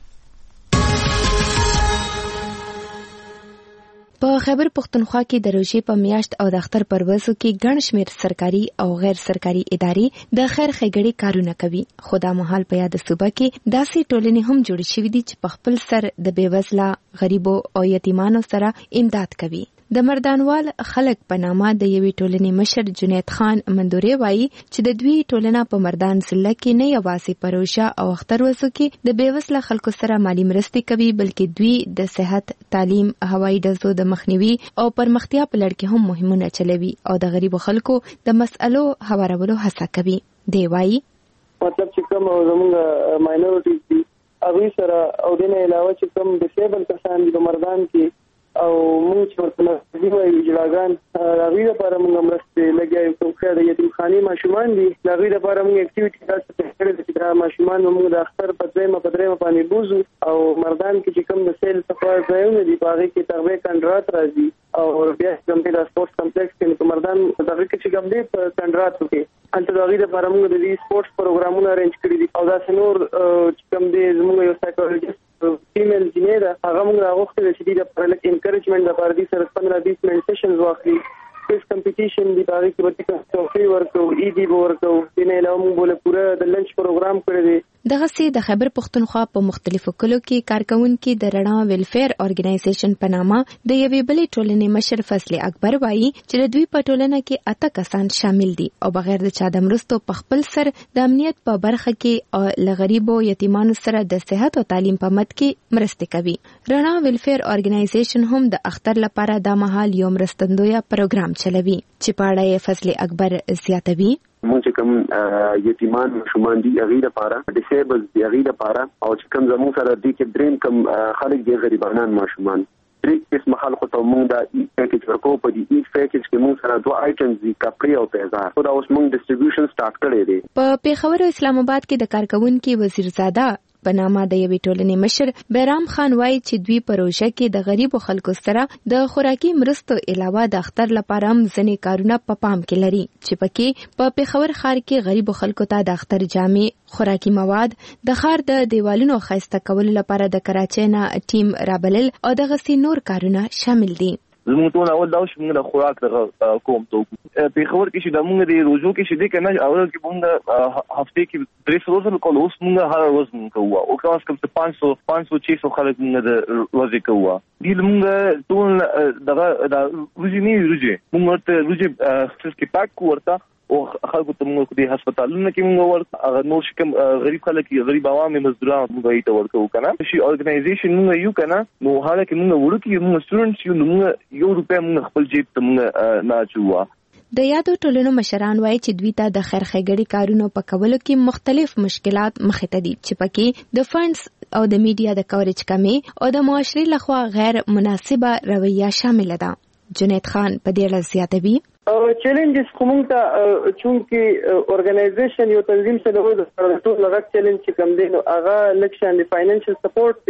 په خیبر پختونخوا کې د روژې په میاشت او د اختر پر ورځو کې ګڼ شمېر سرکاري او غیر سرکاري ادارې د خیر ښېګڼې کارونه کوي. خو دا مهال په یاده صوبه کې داسې ټولنې هم جوړې شوې دي چې په خپل سر د بېوزله، غریبو او یتیمانو سره امداد کوي. د مردانوال خلک په نامه د یوې ټولنې مشر جنید خان مندوري وایي چې د دوی ټولنه په مردان ضلع کې نه یوازې په روژه او اختر ورځو کې د بېوزله خلکو سره مالي مرستې کوي بلکې دوی د صحت، تعلیم، هوایي ډزو د مخنیوي او پرمختیا په لړ کې هم مهمونه چلوي او د غریبو خلکو د مسألو هوارولو هڅه کوي. دی وایي مطلب چې کوم زموږ ماینورټیز دي هغوی سره او دې نه علاوه چې کوم ډسیبل کسان دي په مردان کې او موږ چې ورته نږدې وایو جلاګان د هغوی لپاره موږ مرستې لګیا کوم ښه د یتیمخانې ماشومان دي د هغوی لپاره موږ اکټیویټي داسې پیل کړې ده چې دا ماشومان به موږ د اختر په درېیمه باندې بوځو او مردان کې چې کوم د سیل صفا ځایونه دي په هغې کې تغذیه کنډرات راځي او بیا کوم د سپورټس کمپلیکس کې په مردان دغه کې چې کوم دی په کنډراتو کې هلته د هغوی لپاره موږ د دې سپورټس پروګرامونه ارینج کړي دي او داسې نور چې کوم دی زموږ یو سایکولوژیست فیمیل جنې ده هغه موږ راغوښتې ده چې دې لپاره لږ انکریجمنټ لپاره دې سره 15-20 منټ سیشنز واخلي. کویز کمپټیشن دی په هغې کې به څه ټوفي ورکوو، ایدي به ورکوو. دې نه علاوه موږ بوله پوره د لنچ پروګرام کړی دی. دغسې د خیبر پختونخوا په مختلفو کلو کې کارکونکي د رڼا ویلفیر ارګنایزیشن په نامه د یوې بلې ټولنې مشر فضل اکبر وایي چې د دوی په ټولنه کې 8 کسان شامل دي او بغیر د چا د مرستو په خپل سر د امنیت په برخه کې او له غریبو یتیمانو سره د صحت او تعلیم په مد کې مرستې کوي. رڼا ویلفیر ارګنایزیشن هم د اختر لپاره د مهال یو مرستندویه پروګرام چلوي چې په اړه یې فضل اکبر زیاتوي. موږ چې کوم یتیمان ماشومان دي هغوی لپاره ډسیبل دي هغوی لپاره او چې کوم زموږ سره دي چې دریم کوم خلک دي غریبانان ماشومان درې قسمه خلکو ته موږ دا پیکیج ورکوو. په دې ایچ پیکیج کې موږ سره 2 آیټمز دي کپړې او پیزار. خو دا اوس موږ ډسټریبیوشن سٹارټ کړی دی. په پیښور او اسلام آباد کې د کارکونکي وزیرزاده په نامه د یوې ټولنې مشر بیرام خان وایي چې دوی په روژه کې د غریبو خلکو سره د خوراکي مرستو علاوه د اختر لپاره هم ځینې کارونه په پام کې لري چې پکې په پیښور ښار کې غریبو خلکو ته د اختر جامې، خوراکي مواد، د ښار د دیوالونو ښایسته کولو لپاره د کراچۍ نه ټیم رابلل او دغسې نور کارونه شامل دي. زموږ ټول اول دا چې موږ د خوراک دغه کوم توکو پیښور کې چې د موږ د روزو کې چې دی که نه اول کې موږ هفتې کې 300 ورځې کوو اوس موږ هر ورځ موږ کوو او کم از کم 500-600 خلک موږ د ورځې کوو. دې موږ ټول دغه روزې نه روزې موږ ورته روزې کې پاک کوو ورته او خلکو ته موږ د هسپتالونو کې موږ ورته نور شکم غریب خلک غریب عوام مزدوران موږ یې ته ورکوو که نه شي ارګنایزیشن موږ یو که نه نو حالکه موږ وړوکي موږ سټوډنټس یو نو موږ ₹1 موږ خپل جیب ته موږ نه اچوو. د یادو ټولنو مشران وایي چې دوی ته د خیر ښېګڼې کارونو په کولو کې مختلف مشکلات مخې ته دي چې پکې د فنډز او د میډیا د کوریج کمی او د معاشرې لخوا غیر مناسبه رویه شامل ده. جنید خان په دې اړه زیاتوي. چیلنجز کوم ته چونکه ارګنایزیشن یو تنظیم سره د ټول لغت چیلنج چې کم دی نو هغه لکشن د فاینانشل سپورټ دی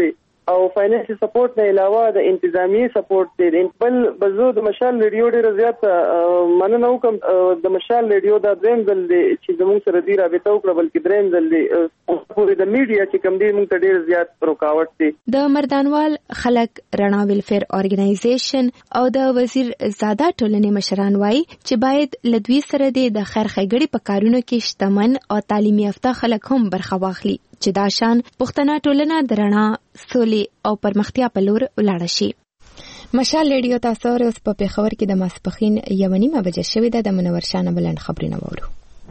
او فاینانشل سپورټ نه علاوه د انتظامی سپورټ دی. بل بزو د مشال ریډیو ډیر زیات مننه وکم د مشال ریډیو دا دریم ځل دی چې زموږ سره دی رابطه وکړه، بلکې دریم ځل دی پورې د میډیا چې کوم دی موږ ته ډیر زیات رکاوټ دی. د مردانوال خلک رڼا ویلفیر اورګنایزیشن او د وزیر زاده ټولنې مشران وایي چې باید لدوی سره د خیر ښېګړې په کارونو کې شتمن او تعلیمي یافته خلک هم برخه واخلي چې دا شان پښتنه ټولنه د رڼا، سولې او پرمختیا په لور ولاړه شي. مشال ریډیو تاسو اوس په پېښور کې د ماسپښین 1:30 بجې شوې ده. د منور شاه نه بلند خبرونه وورو.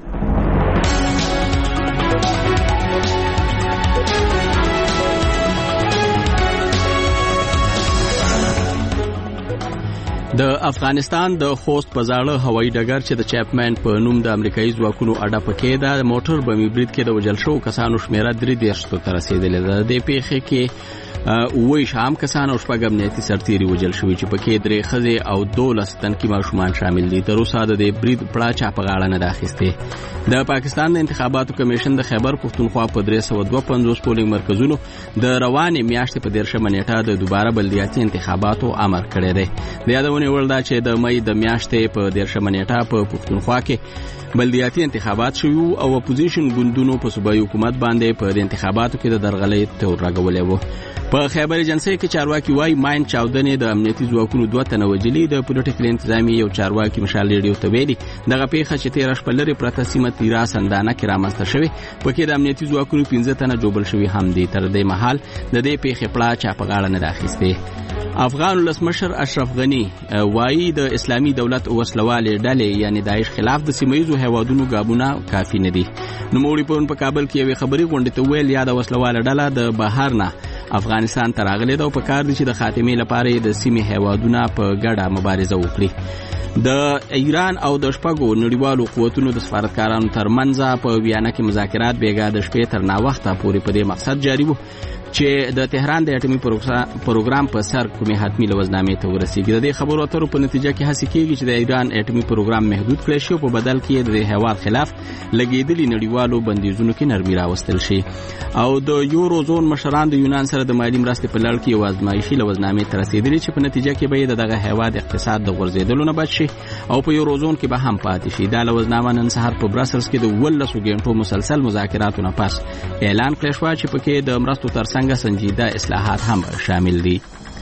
د افغانستان د خوست په زاړه هوایي ډګر چې د چاپمن په نوم د امریکایي ځواکونو اډه پکې ده، موټر بمي برید کې د وژل شوو کسانو شمیره 33 ته رسیدلې ده. د پیښې کې وای شام کسان او شپږ امنیتي سرتیري وژل شوي چې پکې 3 ښځې او 12 تنکي ماشومان شامل دي. تر اوسه د دې برید پړه چا په غاړه نه ده اخیستې. د پاکستان د انتخاباتو کمیشن د خیبر پښتونخوا په 352 پولینګ مرکزونو د روانې میاشتې په 13 نیټه د دوباره بلدیاتي انتخاباتو امر کړی دی. د یادونې وړ ده چې د مې د میاشتې په 13 نیټه په پښتونخوا کې بلدیاتي انتخابات شوي او اپوزیشن ګوندونو په صوبایي حکومت باندې په انتخاباتو کې د درغلۍ تور راغولې وو. په خیبر ایجنسی کې چارواکي وایي ماین چاودنې د امنیتي ځواکونو 2 تنه وژلي. د پولیټیکل انتظامی یو چارواکي مشال ریډیو ته ویلي دغه پیښه چې 13 شپه لري پرته سیمه تیرا سندانه کې رامنځته شوې، پکې د امنیتي ځواکونو 15 تنه جوړل شوي هم دي. تر دې مهال د دې پیښې پړه چا په غاړه نه ده اخیستې. افغان ولسمشر اشرف غنی وایي د اسلامي دولت وسلوالې ډلې یعنی داعش خلاف د سیمایي هیوادونو ګابونه کافي نه دي. نوموړي په کابل کې یوې خبري غونډې ته ویل یا د وسلواله ډله د بهر نه افغانستان ته راغلې ده او په کار دي چې د خاتمې لپاره د سیمې هیوادونه په ګډه مبارزه وکړي. د ایران او د شپږو نړیوالو قوتونو د سفارتکارانو ترمنځ په ویانا کې مذاکرات بیګا د شپې تر ناوخته پورې په دې مقصد جاري وو چې د تهران د اټومي پروګرام په سر کومې حتمي لوزنامې ته ورسیږي. د دې خبرو اترو په نتیجه کې هڅه کیږي چې د ایران اټومي پروګرام محدود کړي شي او په بدل کې د هیواد خلاف لګیدلي نړیوالو بندیزونو کې نرمي راوستل شي. او د یورو زون مشران د یونان سره د مالي مرستې په لړ کې یو ازمایښتي لوزنامې ته رسیدلي چې په نتیجه کې به دغه هیواد اقتصاد د غورځېدلو نه بچ شي او په یورو زون کې به هم پاتې شي. دا لوزنامه نن سهار په براسلز کې د 12 غنټو مسلسل مذاکراتو نه پس اعلان کړی شو چې پکې د مرستو ترڅنګ سنجیده اصلاحات هم شامل دي.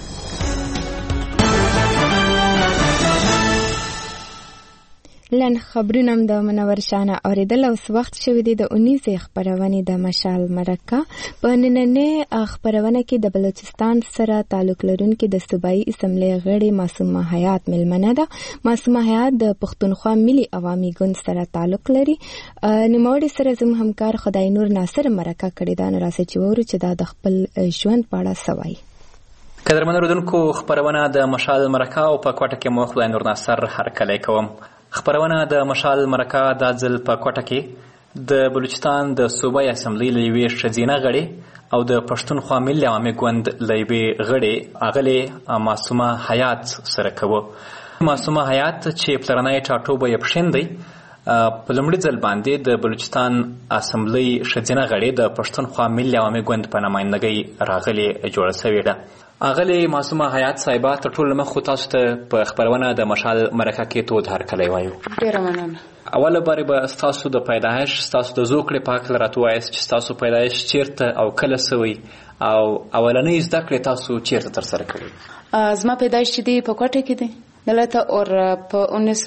لن خبرونه د منور شانه اوریدل اوس وخت شوی دی د 19 خبرونه د مشال مرکه. په نننې خبرونه کې د بلوچستان سره تعلق لرونکي د صوبایي اسمبلی غړي معصومه حیات ملمنه ده. معصومه حیات د پښتونخوا ملي عوامي ګوند سره تعلق لري. نوموړي سره زموږ همکار خدای نور ناصر مرکه کړې ده. نو راځي چې وورو چې دا د خپل ژوند په اړه سوای. قدرمن اوریدونکو خبرونه د مشال مرکه او په کوټه کې مو خدای نور ناصر هرکلی کوم. خبرونه د مشال مرکه د ځل په کوټه کې د بلوچستان د صوبایي اسمبلی له یوې ښځینه غړي او د پښتونخوا ملي عوامي ګوند له یوې غړي اغلې معصومه حیات سره کوو. معصومه حیات چې پلرنی ټاټوبه یې پښین دی په لومړي ځل باندې د بلوچستان اسمبلی ښځینه غړي د پښتونخوا ملي عوامي ګوند په نمایندګۍ راغلې جوړه شوې ده. اغلی معصومه حیات صاحبه تر ټولو مخکې تاسو ته په خبرونه د مشال مرکه کې تود هرکلی وایو. ډېره مننه. اوله بارې به ستاسو د پیدایش ستاسو د زوکړې په هکله راته ووایاست چې ستاسو پیدایش چیرته او کله سوی او اولنۍ زده کړې تاسو چیرته ترسره کړې؟ زما پیدایش چې دی په کوټه کې دی دلته اور په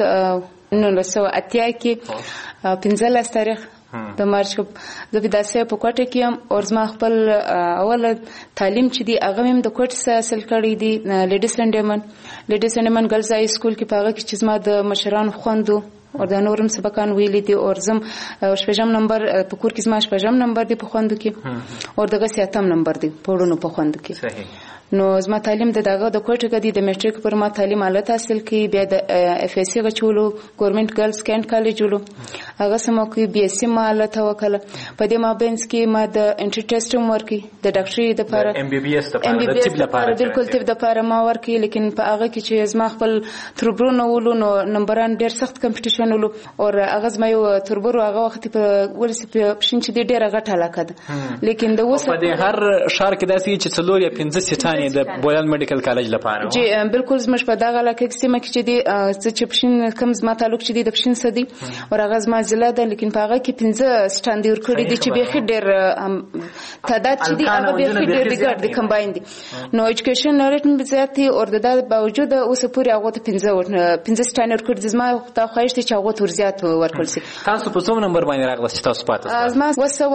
1980 کې 15 تاریخ د مارچ د بداسه په کوټه کې هم اور زما خپل اول تعلیم چې دی هغه هم د کوټه سره حاصل کړی دی. لیډیز لنډمن ګرلز های سکول کې پاغه کې چې زما د مشران خوندو او د نورم سبقان ویلي دي. اور زم شپږم نمبر په کور کې زما شپږم نمبر دی په خوندو کې او دغه سیاتم نمبر دی په وړونو په خوندو کې. نو زما تعلیم د دغه د کوټه کې د میټریک پر ما تعلیم حالت حاصل کی بیا د اف اس سی غچولو ګورنمنت ګرلز کینټ کالج ولو هغه سمو کې بي اس سی ما حالت وکړه په دې ما بینس کې ما د انټری ټیسټ ورکي د ډاکټري د لپاره ام بي بي اس د لپاره بالکل طب د لپاره ما ورکي لیکن په هغه کې چې زما خپل تربرونه ولو نو نمبران ډیر سخت کمپټیشن ولو او هغه زما یو تربر هغه وخت په ولسی په پښین چې ډیره غټه علاقه ده لیکن د اوس په هر شهر کې داسې چې څلور یا 15 سټانې د بولان میډیکل کالج لپاره جی بالکل زموږ په دغه علاقه کې سیمه کې چې دی چې پښین کم زما تعلق چې دی د پښین سدي او هغه زما ضلع ده لیکن په هغه کې 15 سټاند ورکړي دي چې به ډېر تعداد چې دی هغه به ډېر دی ګډ دی کمباین دي نو ایجوکیشن نوریټن بزیاتي او د باوجود اوس پورې هغه ته 15 سټاند ورکړي زما ته خواهش دي چې هغه تور زیات ورکړل شي. تاسو په څوم نمبر باندې راغلی تاسو پاتې زما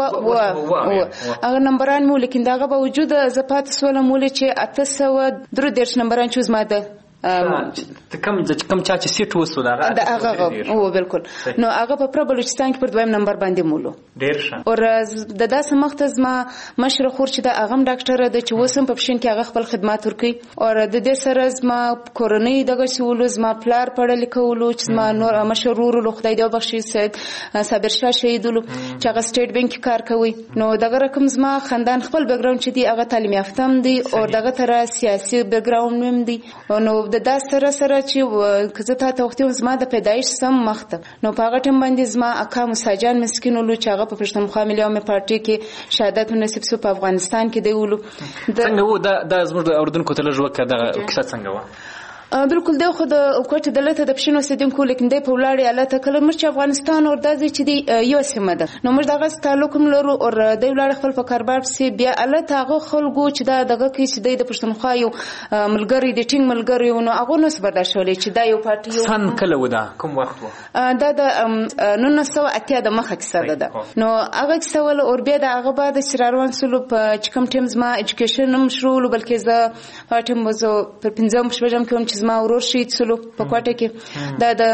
وسو هغه نمبران مو لیکن دغه باوجود زپات سوله مول چې 833 نمبران چوز ماده کم چا چې سیټ وسو دا هغه او بالکل نو هغه په پربلوچستان کې پر دویم نمبر باندې مولو ډیر ښه او د داسې مختز ما مشر خور چې د هغه ډاکټر د چې وسم په پښین کې هغه خپل خدمات ورکي او د دې سره ما کورونی دغه سولو ما پلار پړل کولو چې ما نور مشرور له خدای دې بخشي سید صابر شاه شهیدولو چې هغه سټیټ بانک کار کوي نو دغه رقم ما خاندان خپل بیک گراوند چې دی هغه تعلیم یافتم دی او دغه تر سیاسي بیک گراوند هم دی نو د سره چې کزه ته وختي زما د پیدایش سم مخته نو په هغه ټیم باندې زما اکا مساجان مسکینولو چې هغه په پښتونخوا ملي عوامي پارټي کې شهادت نصیب سو په افغانستان کې دی ولو څنګه وو دا زموږ د اردن کوتل ژوکه د کیسه څنګه و بالکل دا خو د کوټه دلته د پښینو سیدونکو لیکن د په ولاړی الاته کله مرچ افغانستان اور دازي چې دی یو سیمه ده نو موږ دغه تعلق لرو او د ولاړ خپل په کاربار سي بیا الاته هغه خلکو چې دا دغه کې چې د پښتونخوا یو ملګری د ټینګ ملګری نو هغه نو برداشت ولې چې دا یو پارټي یو سن کله ودا کوم وخت و دا د 1980 د مخه کې ده نو هغه څه ول اور بیا د هغه بعد شراروان سلو په چکم ټیمز ما ایجوکیشن هم شروع بلکې زه پاتم وزو په 15 شپږم کې زما ورور شهید سلو په کوټه کې دا د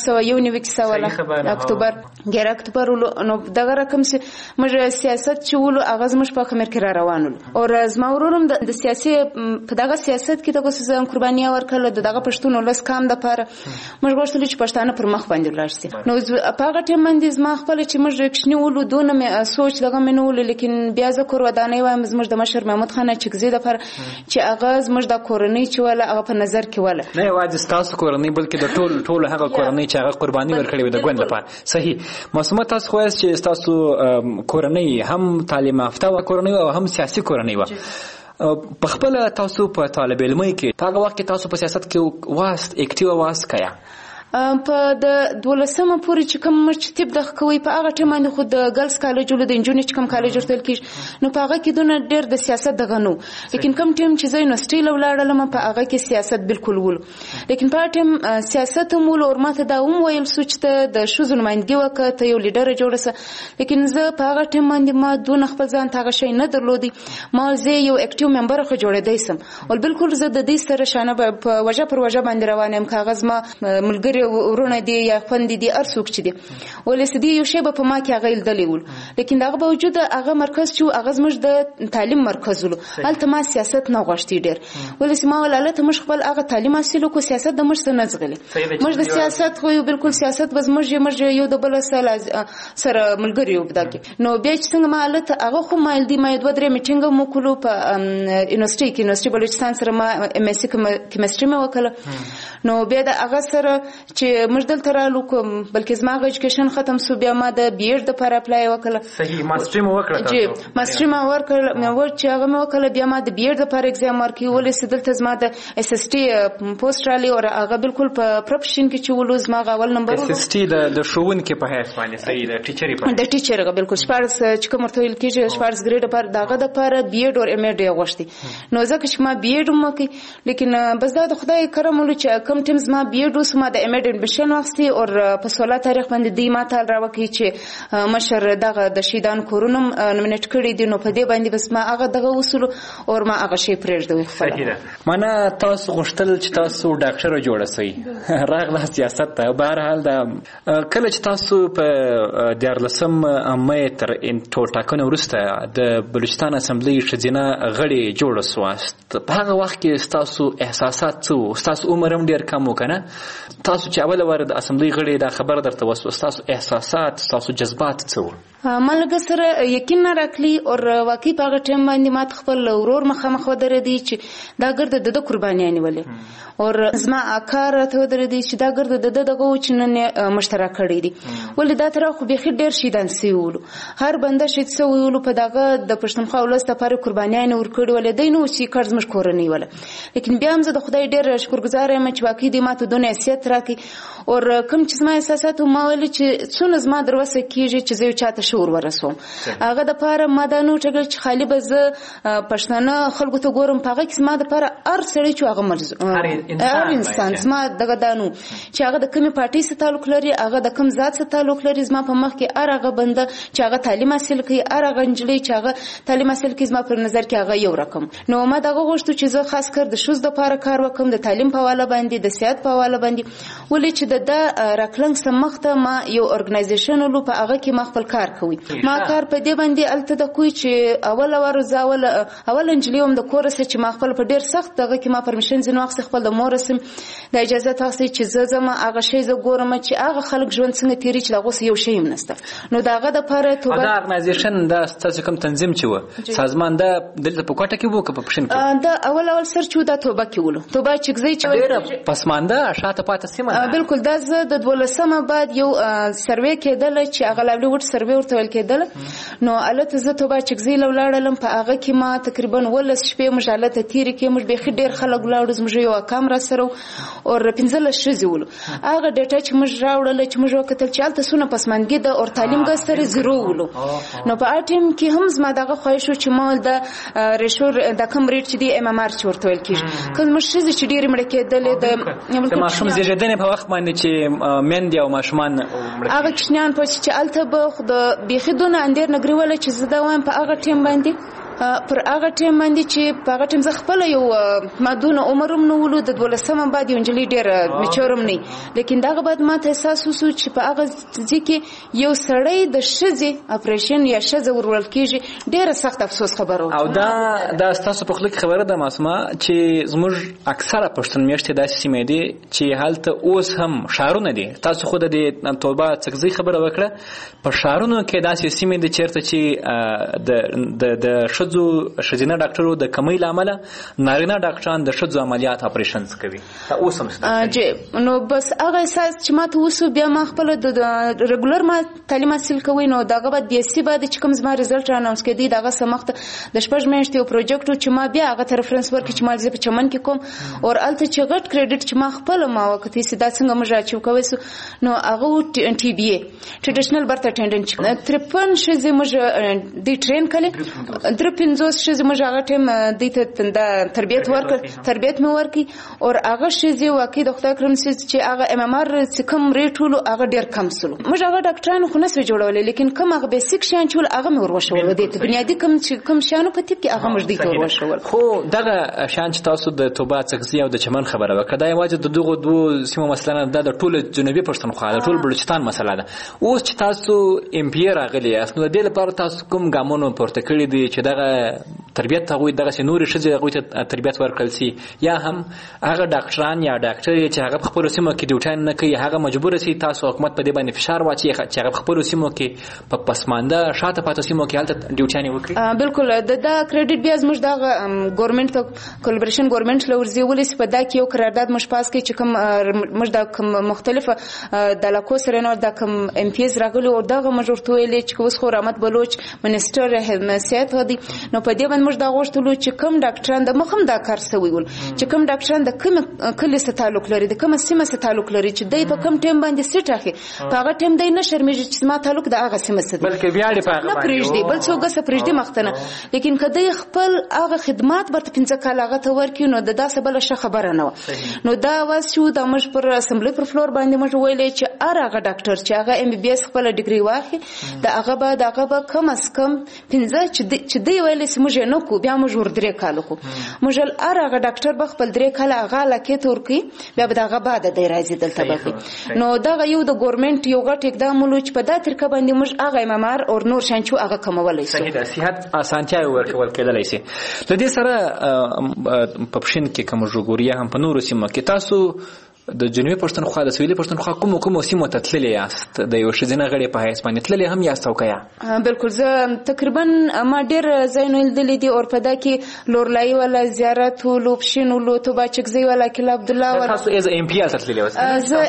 1991 سال اکتوبر 11 اکتوبر نو دغه رقم سي موږ سیاست چولو اغاز مش په خمر کې را روانو او زما ورورم د سیاسي په دغه سیاست کې دغه څه قرباني ورکړل دغه پښتون ولس کام د پاره موږ غوښتل چې پښتانه پر مخ باندې لاړ شي نو په هغه ټیم باندې زما خپل چې موږ رښتینی ولو دونه مې سوچ دغه منول لیکن بیا ذکر ودانې وایم زموږ د مشر محمود خان چکزي د پر چې اغاز موږ د کورنۍ چې ولا هغه په نظر کې ولا نه یوازې تاسو کورنۍ بلکې د ټول هغه کورنۍ چې هغه قرباني ورکړي وي د ګوند لپاره صحیح معصومه تاسو خو چې تاسو کورنۍ هم تعلیم یافته او کورنۍ او هم سیاسي کورنۍ و په خپل تاسو په طالب علمي کې هغه وخت تاسو په سیاست کې واست اکټیو واست کیا په د 12مه پورې چې کوم مرتب د کوي په هغه ټیم باندې خو د ګرلز کالج ول د انجونی چې کوم کالج ورتل کې نو په هغه کې دونه ډېر د سیاست دغه نو لیکن کوم ټیم چې زه یونیورسيټي لولاړم په هغه کې سیاست بالکل ول لیکن په ټیم سیاست مول او ماته دا ویل سوچ ته د شوزو نمائندګي وکړه ته یو لیډر جوړسه لیکن زه په هغه ټیم باندې ما دونه خپل ځان ته شي نه درلودي ما زه یو اکټیو ممبر خو جوړېدای سم او بالکل زه د دې سره شانه په وجه پر وجه باندې روانم کاغذ ما ملګری ورونه دي یا خوند دي ارڅوک چي دي ولې سدي یو شی په ما کې غیل دلیول لیکن دغه باوجود هغه مرکز چې هغه زموږ د تعلیم مرکز ول هلته ما سیاست نه غوښتي ډیر ولې ما ولالته مش خپل هغه تعلیم حاصل کو سیاست د مش نه زغلي مش د سیاست خو بالکل سیاست بس مش یو د بل سره ملګری یو بدکه نو بیا چې څنګه ما هلته هغه خو مایل دي ما دوه درې میټینګ مو کولو په یونیورسيټي بلوچستان سره ما ام اس سی کیمستري مې وکړه نو بیا د هغه سره چې مجدل ترالو کوم بلکې زما ایجوکیشن ختم سو بیا ما د بي ایډ د پر اپلای وکړه صحیح ماستر مو وکړه جی ماستر ما ورکړ مې ور چې هغه مې وکړه بیا ما د بي ایډ د پر ایگزام ورکړ ولې سدلته زما د اس اس ټي پوسټ رالي او هغه بالکل په پروفیشن کې چې ولوز ما غول نمبر اس اس ټي د شوون کې په هیڅ باندې صحیح د ټیچري په د ټیچر بالکل شپارس چې کوم ورته ویل کېږي شپارس ګریډ پر داغه د پر بي ایډ او ام ایډ غوښتي نو ځکه چې ما بي ایډ مو کې لیکن بس دا د خدای کرم ول چې کم ټیمز ما بي ایډ وسما د ام میډن بشن واخستي او په 16 تاریخ باندې دی ماته راوکی چې مشر دغه د شهیدان کورونم نومینټ کړی دی نو په دې باندې بس ما هغه دغه وصول او ما هغه شی پرېږدوي خپل معنا تاسو غوښتل چې تاسو ډاکټر جوړ شئ راغله سیاست ته بهر حال دا کله چې تاسو په 14 مې تر ټاکنو وروسته د بلوچستان اسمبلی شذینه غړي جوړ سواست په هغه وخت کې تاسو احساسات څه تاسو عمر هم ډیر کم وکنه تاسو چې اول ور د اسمبلی غړي دا خبر درته وسو تاسو احساسات تاسو جذبات څه ملګر سره یقین راکلی او واقعي په هغه ټیم باندې مات خپل ورور مخامخ ودرېدی چې دا ګرد د قرباني نیولې او زما اکار ته ودرېدی چې دا ګرد د دغه وچنه مشترک کړی دي ولې دا تر خو به ډیر شیدان سیولو هر بنده شید سویولو په دغه د پښتونخوا ولست لپاره قرباني نه ورکړي ولې دینو چې کارز مش کورنی ولا لیکن بیا هم زه د خدای ډیر شکرګزار یم چې واقعي د ماته دونه حیثیت راکې او کوم چې زما احساسات ما ول چې څونه زما دروسه کیږي چې زه چاته شعور ورسوم هغه د پاره مادانو ټګل چې خالی به زه پښتنه خلکو ته ګورم پاغه کې ما د پاره ار سړی چې هغه مرز هر انسان زما دغه دانو چې هغه د کومې پارټي سره تعلق لري هغه د کوم ذات سره تعلق لري زما په مخ کې هغه بنده چې هغه تعلیم حاصل کوي هغه انجلۍ چې هغه تعلیم حاصل کوي زما په نظر کې هغه یو رقم نو ما دغه غوښتو چې زه خاص کر د شوز د لپاره کار وکم د تعلیم په حواله باندې د صحت په حواله باندې ولې چې د راکلنګ سمخته ما یو ارګنایزیشن ولو په هغه کې ما خپل کار کوي ما کار په دې باندې الته د کوی چې اول انجلۍ هم د کورس چې ما خپل په ډیر سخت دغه کې ما پرمیشن زنه واخص خپل د مورسم د اجازه تاسو چې زه زما هغه شی زه ګورم چې هغه خلک ژوند څنګه تیری چې دغه یو شی هم نسته نو دغه د لپاره توبه دا ارګنایزیشن دا ستاسو کوم تنظیم چې و سازمان دا دلته په کوټه کې وو که په پښین کې دا اول سر چې دا توبه کې ولو توبه چې زی چې ډیر پسمانده شاته پاتې سیمه بالکل دا زه د 12 بعد یو سروې کېدل چې هغه لاولې وټ سروې ورته ول کېدل نو الته زه توبه چې زی لولاړلم په هغه کې ما تقریبا ولس شپې مجالته تیری کې مش به ډیر خلک لاړو زموږ یو کیمرا سره او 15 شزي ولو هغه ډیټا چې مش راوړل چې مش وکتل چې الته سونه پسمانګي د اور تعلیم ګستر زیرو ولو نو په اټیم کې هم زما دغه خواهش چې مال د ریشور د کم ریټ چې دی ام ام ار چورته ول کیږي کله مش چې ډیر مړ کېدل د ماشوم زیږیدنې په وخت باندې چې مندي او ماشومان هغه کښنیان په چې الته به د بيخدونه اندر نګریول چې زده وایم په هغه ټیم باندې پر هغه ټیم باندې چې په هغه ټیم زه خپل یو مادونه عمرم نو ولود د 12 بعد یو انجلي ډیر میچورم نه لیکن داغه بعد ما ته احساس وسو چې په هغه ځکه یو سړی د شزي اپریشن یا شزه ورول کیږي ډیر سخت افسوس خبرو او دا تاسو په خلک خبره ده معصومه چې زموږ اکثره پښتون میشته داسې سیمې دي چې حالت اوس هم شهرونه دي تاسو خود د توبه څخه خبره وکړه په شهرونو کې داسې سیمې دي چیرته چې د شذینه ډاکټرو د کمی لامل نارینه ډاکټران د شذو عملیات اپریشنز کوي اوس هم چې نو بس هغه اساس چې ماته وسو بیا ما خپل د ریګولر ما تعلیم حاصل کوي نو دغه بعد بي اس سي بعد چې کوم زما رزلټ اناونس کړي دغه سمخت د شپږ میاشتې یو پروجیکټ چې ما بیا هغه ته ریفرنس ورکړ چې ما په چمن کې کوم او الته چې غټ کریډټ چې ما خپل ما وخت یې سدا څنګه مجا چې کوي نو هغه ټي بي اي ټریډیشنل برث اټینډنټ 53 شزه مج دی ټرین کړي 15 شزه مج هغه ټیم د تربیت مې ورکړي او هغه شزه واقعي د خدای کرم چې هغه ام ام ار چې کوم ریټولو هغه ډیر کم سلو مج هغه ډاکټرانو خو نه سوي جوړول لیکن کوم هغه بیسیک شان چول هغه مې وروښول د بنیادی کوم شانو په تیپ کې هغه مج دی وروښول خو دغه شان چې تاسو د توبه څخه او د چمن خبره وکړه دا یوازې د دغه دوه سیمو مثلا د ټول جنوبي پښتونخوا د ټول بلوچستان مسله ده اوس چې تاسو ام پی راغلی یاست نو د دې لپاره تاسو کوم ګامونو پورته کړی دي چې دغه تربیت ته وي دغه نور شزه هغه تربیت ورکړل سي یا هم هغه ډاکټران یا ډاکټر چې هغه خپل سیمو کې ډیوټان نه کوي هغه مجبور سي تاسو حکومت په دې باندې فشار واچي چې هغه خپل سیمو کې په پسمانده شاته پاتې سیمو کې حالت ډیوټانی وکړي بالکل دا کریډټ بیا زموږ د ګورنمنت کولابریشن ګورنمنت لورځي ولې په دا کې یو قرارداد مش پاس کې چې کوم مش د کوم مختلفه د لاکو سره نو د کوم ام پی اس راغلي او دغه مجورتوي چې اوس خو رحمت بلوچ منسټر صحت ودی نو په دې باندې موږ دا غوښتلو چې کوم ډاکټران د مخم دا کار سوي ول چې کوم ډاکټران د کوم کلی سره تعلق لري د کوم سیمه سره تعلق لري چې دای په کوم ټیم باندې سیټ اخی په هغه ټیم دای نه شرمېږي چې ما تعلق د هغه سیمه سره بلکې بیا دې په هغه باندې بل څوک سره پرېږدي مختنه لیکن کله خپل هغه خدمات برته 15 کال هغه ته ورکړي نو د داسې بل څه خبره نه نو دا واس شو د مش پر اسمبلی پر فلور باندې مش ویلې چې هغه ډاکټر چې هغه ام بي بي اس خپل ډیګري واخی د هغه به کم از کم 15 چې دی ویلې چې موږ نه کو بیا موږ ور درې کال کو موږ هغه ډاکټر به خپل درې کال هغه لکه تورکی بیا به هغه بعد د راځي دلته به نو دا یو د ګورنمنت یو غټ اقدام ولو چې په دا طریقه باندې موږ هغه امامار او نور شانچو هغه کمولای شو صحیح ده صحت اسانتیا ورکول کېدلای شي د دې سره په پښین کې کوم جوړګوریا هم په نورو سیمو کې تاسو د جنوبي پښتونخوا د سویلي پښتونخوا کوم سیمو ته تللی یاست د یو ښځینه غړي په حیث باندې تللی هم یاست او که یا بالکل زه تقریبا ما ډېر ځایونه لیدلي دي اور په دا کې لورلایي والا زیارت ولو پښین ولو توباچکزی والا کلا عبدالله والا تاسو از ام پی ته تللی وست زه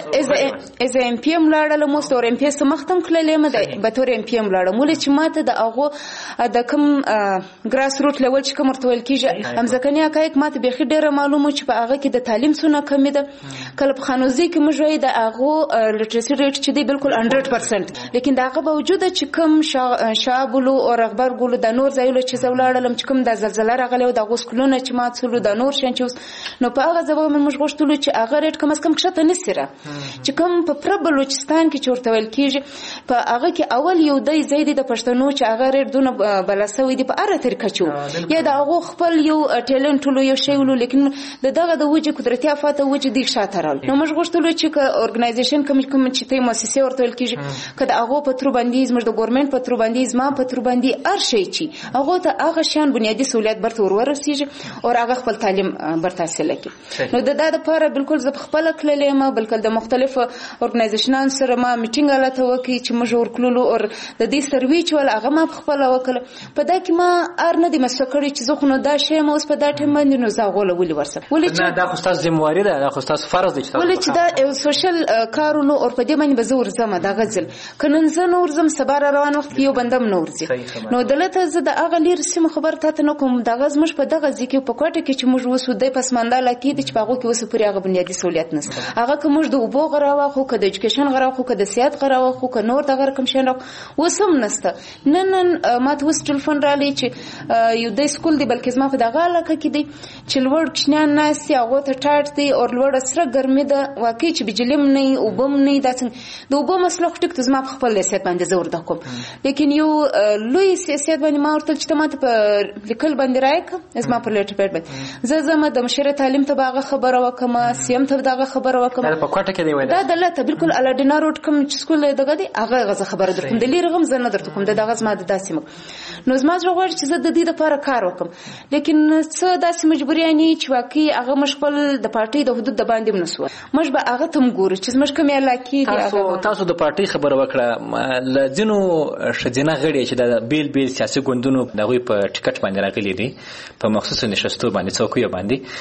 از ام پی ام لاړم مو ستور ام پی سم ختم کړلې مده به تور ام پی ام لاړم ولې چې ماته د هغه د کوم ګراس روټ لیول چې کوم ورتول کیږي هم ځکه نه حقایق ماته به ډېر معلومه چې په هغه کې د تعلیم څونه کمی ده په خانوزي کې موږ وایي د هغه لټرسي ریټ چې دی بالکل 100% لیکن دا هغه باوجود چې کوم شابلو او رغبر ګلو د نور ځایلو چې زولاړلم چې کوم د زلزلہ راغلی او د غوسکلونه چې ماڅلو د نور شان چې نو په هغه ځای موږ غوښتلو چې هغه ریټ کم از کم کښته نسره چې کوم په پر بلوچستان کې چورته ویل کیږي په هغه کې اول یو دی زیدي د پښتنو چې هغه ریټ دونه بلاسوي دی په اړه طریقه چو یا د هغه خپل یو ټیلنټ ولو یو شی ولو لیکن دغه د وجه قدرتي افات وجه دی شاته نو موږ غوښتلو چې اورګنایزیشن کوم چې ته مؤسسه ورته ویل کیږي کله هغه په تر باندې زموږ د ګورنمنت په تر باندې زما په تر باندې هر شي چې هغه ته هغه شان بنیادی سہولیت برته ورسیږي او هغه خپل تعلیم برته حاصل کړي نو د دا لپاره بالکل زه خپل کللې ما بلکې د مختلف اورګنایزیشنان سره ما میټینګ الاته وکي چې موږ ورکلو او د دې سروي چې ول هغه ما خپل وکړه په دا کې ما ار نه دي مسکړي چې زه خو نو دا شی مو اوس په دا ټیم باندې نو زغول ولې ورسره ولې چې دا خو تاسو ذمہواری ده دا خو تاسو فرض دی ولې چې دا سوشل کارونو او په دې باندې به زور زما دا غزل کنن زه نور زم سبا روان وخت یو بندم نور زی نو دلته زه د اغه لیر سم خبر ته نه کوم دا غز مش په دغه ځکه په کوټه کې چې موږ وسو د پسماندا لکې د چې پاغو کې وسو پرې هغه بنیادی سہولیت نس هغه که موږ د اوبو غراوه خو که د ایجوکیشن غراوه خو که د سیاحت غراوه خو که نور دغه رقم شنه وسم نسته نن ما ته وس ټلیفون را لې چې یو د سکول دی بلکې زما په دغه علاقه کې دی چې لوړ کښنان ناس هغه ته ټاټ دی او لوړ سره ګرمي ده واقعي چې بجلم نه او بم نه دا څنګه د اوبو مسله ټیک ته زما په خپل سیاست باندې زور ده کوم لیکن یو لوی سیاست باندې ما ورته چې ماته په لیکل باندې رايک زما په لیټر پیډ باندې زه زما د مشره تعلیم ته باغه خبره وکم سیم ته دغه خبره وکم په کوټه کې دی وای دا دلته بالکل الاډینا روډ کوم چې سکول دغه دی هغه غزه خبره درکوم د لیر غم زنه درته کوم دغه زما د داسې نو زما زغور چې زه د دې لپاره کار وکم لیکن څه داسې مجبوری نه چې واقعي هغه مشغول د پارټي د حدود د باندې منسو مش به هغه تم ګوري چې مش کوم علاقې دی تاسو د پارټي خبره وکړه لځینو شجنه غړي چې د بیل بیل سیاسي ګوندونو دغه په ټیکټ باندې راغلي دي په مخصوص نشستو باندې څوکۍ